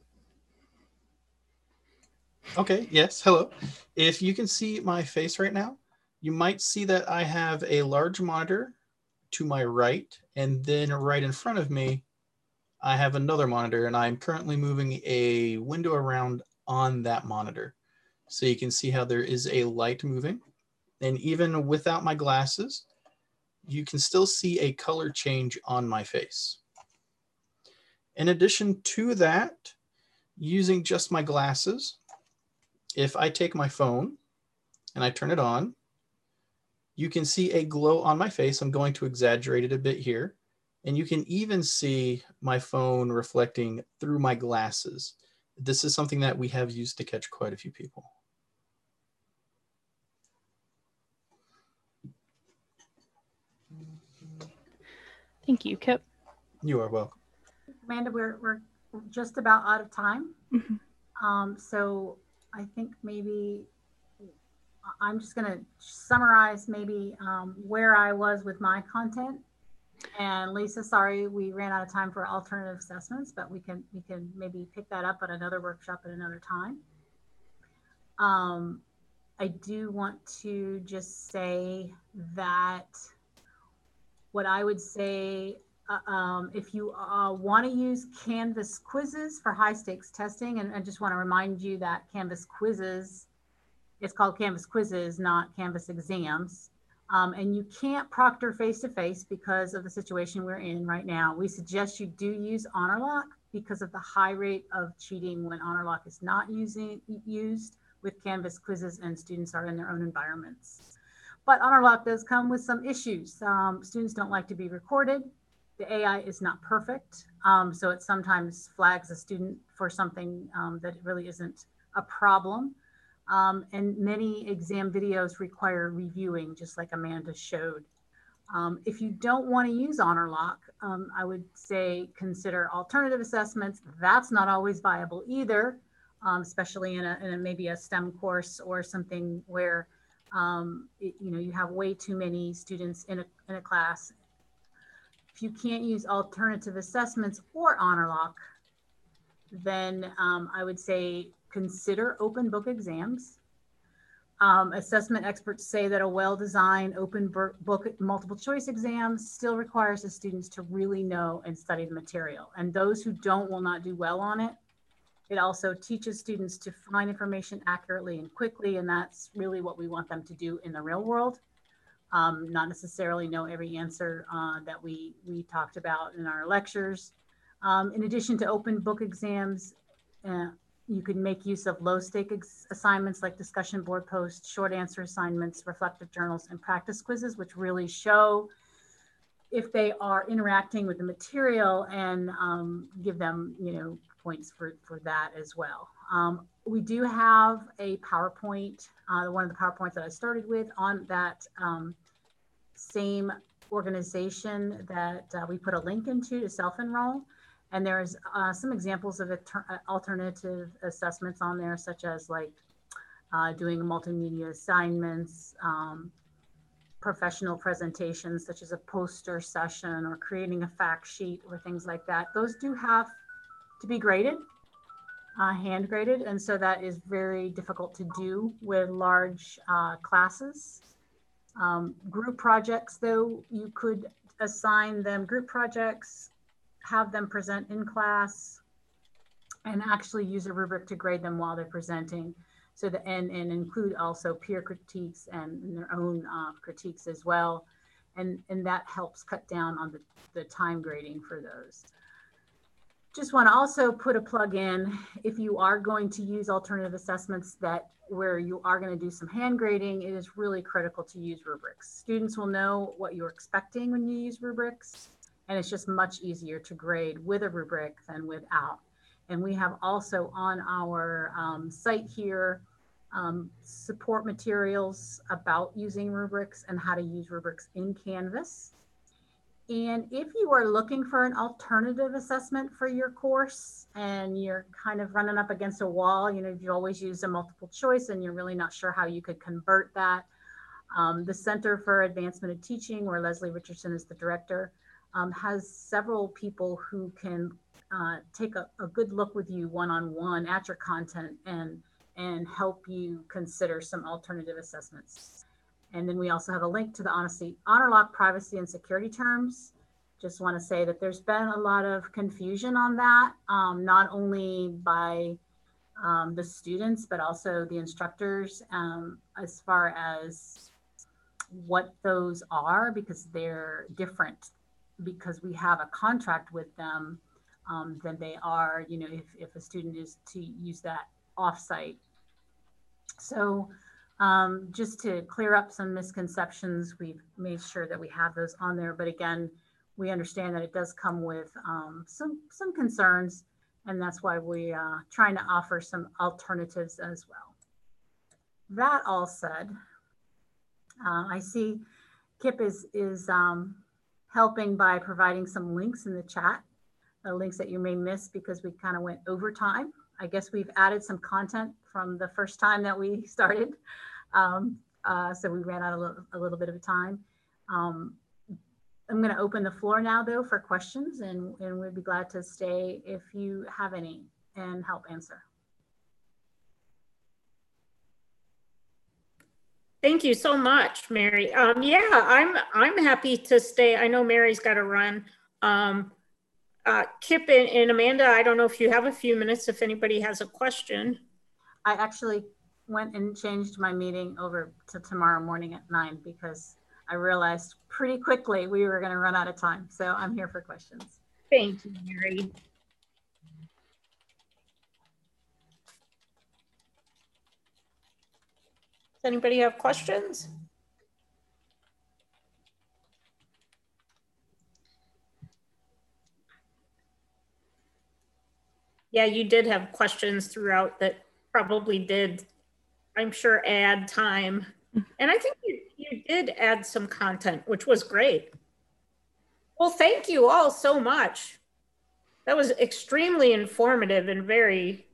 Okay, yes, hello. If you can see my face right now, you might see that I have a large monitor to my right, and then right in front of me, I have another monitor, and I'm currently moving a window around on that monitor. So you can see how there is a light moving. And even without my glasses, you can still see a color change on my face. In addition to that, using just my glasses, if I take my phone and I turn it on, you can see a glow on my face. I'm going to exaggerate it a bit here. And you can even see my phone reflecting through my glasses. This is something that we have used to catch quite a few people. Thank you, Kip. You are welcome. Amanda, we're, we're just about out of time. Mm-hmm. Um, so I think maybe I'm just going to summarize maybe um, where I was with my content. And Lisa, sorry, we ran out of time for alternative assessments, but we can we can maybe pick that up at another workshop at another time. Um, I do want to just say that what I would say, uh, um, if you uh, want to use Canvas quizzes for high stakes testing, and I just want to remind you that Canvas quizzes, it's called Canvas quizzes, not Canvas exams. Um, and you can't proctor face-to-face because of the situation we're in right now. We suggest you do use HonorLock because of the high rate of cheating when HonorLock is not using used with Canvas quizzes and students are in their own environments. But HonorLock does come with some issues. Um, students don't like to be recorded. The A I is not perfect. Um, so it sometimes flags a student for something um, that really isn't a problem. Um, and many exam videos require reviewing, just like Amanda showed. Um, if you don't want to use HonorLock, um, I would say consider alternative assessments. That's not always viable either, um, especially in, a, in a, maybe a STEM course or something where um, it, you know, you have way too many students in a, in a class. If you can't use alternative assessments or HonorLock, then um, I would say consider open book exams. Um, assessment experts say that a well-designed open book multiple choice exam still requires the students to really know and study the material. And those who don't will not do well on it. It also teaches students to find information accurately and quickly, and that's really what we want them to do in the real world. Um, not necessarily know every answer uh, that we, we talked about in our lectures. Um, in addition to open book exams, uh, you can make use of low stake assignments like discussion board posts, short answer assignments, reflective journals, and practice quizzes, which really show if they are interacting with the material and um, give them, you know, points for, for that as well. Um, we do have a PowerPoint, uh, one of the PowerPoints that I started with on that um, same organization that uh, we put a link into to self-enroll. And there's uh, some examples of alternative assessments on there, such as like uh, doing multimedia assignments, um, professional presentations, such as a poster session or creating a fact sheet or things like that. Those do have to be graded, uh, hand graded. And so that is very difficult to do with large uh, classes. Um, group projects, though, you could assign them group projects, have them present in class, and actually use a rubric to grade them while they're presenting. So the, and, and include also peer critiques and their own uh, critiques as well. And, and that helps cut down on the, the time grading for those. Just want to also put a plug in, if you are going to use alternative assessments that where you are going to do some hand grading, it is really critical to use rubrics. Students will know what you're expecting when you use rubrics, and it's just much easier to grade with a rubric than without. And we have also on our um, site here, um, support materials about using rubrics and how to use rubrics in Canvas. And if you are looking for an alternative assessment for your course and you're kind of running up against a wall, you know, you always use a multiple choice and you're really not sure how you could convert that. Um, the Center for Advancement of Teaching, where Leslie Richardson is the director, um, has several people who can uh, take a, a good look with you one-on-one at your content and, and help you consider some alternative assessments. And then we also have a link to the Honesty, HonorLock privacy and security terms. Just want to say that there's been a lot of confusion on that, um, not only by um, the students, but also the instructors um, as far as what those are, because they're different, because we have a contract with them um, than they are, you know, if, if a student is to use that offsite. So Um, just to clear up some misconceptions, we've made sure that we have those on there. But again, we understand that it does come with um, some, some concerns, and that's why we are uh, trying to offer some alternatives as well. That all said, uh, I see Kip is, is um, helping by providing some links in the chat, uh, links that you may miss because we kind of went over time. I guess we've added some content from the first time that we started. Um, uh, so we ran out a little, a little bit of time. Um, I'm going to open the floor now, though, for questions, and, and we'd be glad to stay if you have any and help answer. Thank you so much, Mary. Um, yeah, I'm I'm happy to stay. I know Mary's got to run. Um, uh, Kip and, and Amanda, I don't know if you have a few minutes if anybody has a question. I actually went and changed my meeting over to tomorrow morning at nine because I realized pretty quickly we were going to run out of time. So I'm here for questions. Thank you, Mary. Does anybody have questions? Yeah, you did have questions throughout that probably did, I'm sure, add time. And I think you, you did add some content, which was great. Well, thank you all so much. That was extremely informative and very,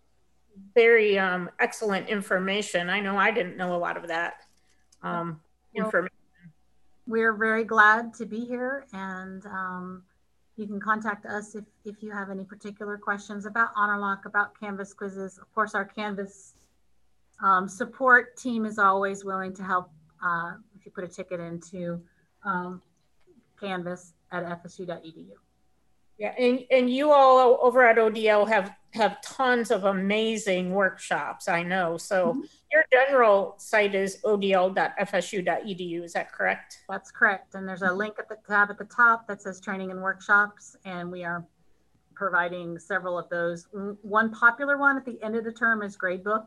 very um, excellent information. I know I didn't know a lot of that um, well, information. We're very glad to be here, and um, you can contact us if, if you have any particular questions about HonorLock, about Canvas quizzes. Of course, our Canvas um, support team is always willing to help uh, if you put a ticket into um, Canvas at F S U dot E D U. Yeah, and, and you all over at O D L have, have tons of amazing workshops, I know. So mm-hmm. Your general site is O D L dot F S U dot E D U, is that correct? That's correct. And there's a link at the tab at the top that says training and workshops, and we are providing several of those. One popular one at the end of the term is Gradebook,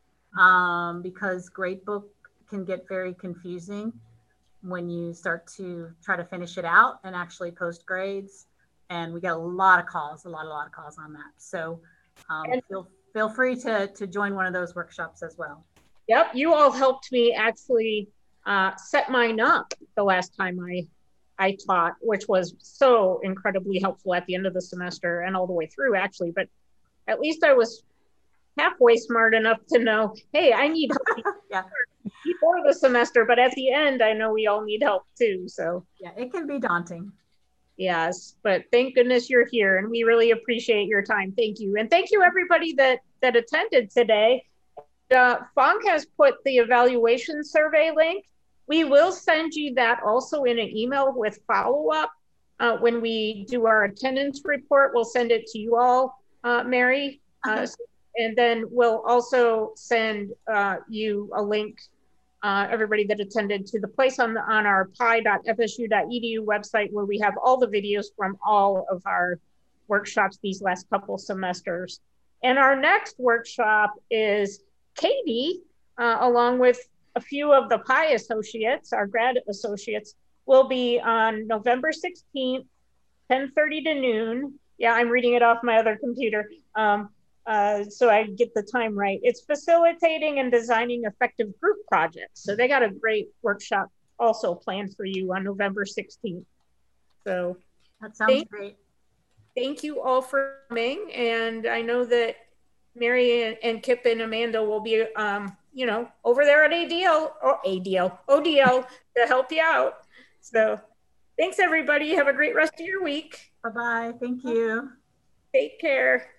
um, because Gradebook can get very confusing when you start to try to finish it out and actually post grades. And we get a lot of calls, a lot, a lot of calls on that. So um, feel, feel free to, to join one of those workshops as well. Yep, you all helped me actually uh, set mine up the last time I, I taught, which was so incredibly helpful at the end of the semester and all the way through, actually. But at least I was halfway smart enough to know, hey, I need help yeah. before the semester, but at the end, I know we all need help too. So yeah, it can be daunting. Yes, but thank goodness you're here, and we really appreciate your time. Thank you. And thank you everybody that, that attended today. Uh, Fonk has put the evaluation survey link. We will send you that also in an email with follow-up. Uh, when we do our attendance report, we'll send it to you all, uh, Mary, uh, so you And then we'll also send uh, you a link, uh, everybody that attended, to the place on the on our pi dot f s u dot e d u website where we have all the videos from all of our workshops these last couple semesters. And our next workshop is Katie, uh, along with a few of the Pi associates, our grad associates, will be on November sixteenth, ten thirty to noon. Yeah, I'm reading it off my other computer. Um, uh, so I get the time right. It's facilitating and designing effective group projects. So they got a great workshop also planned for you on November sixteenth. So That sounds thank, great. thank you all for coming. And I know that Mary and, and Kip and Amanda will be, um, you know, over there at A D L or A D L, O D L to help you out. So thanks everybody. Have a great rest of your week. Bye-bye. Thank you. Take care.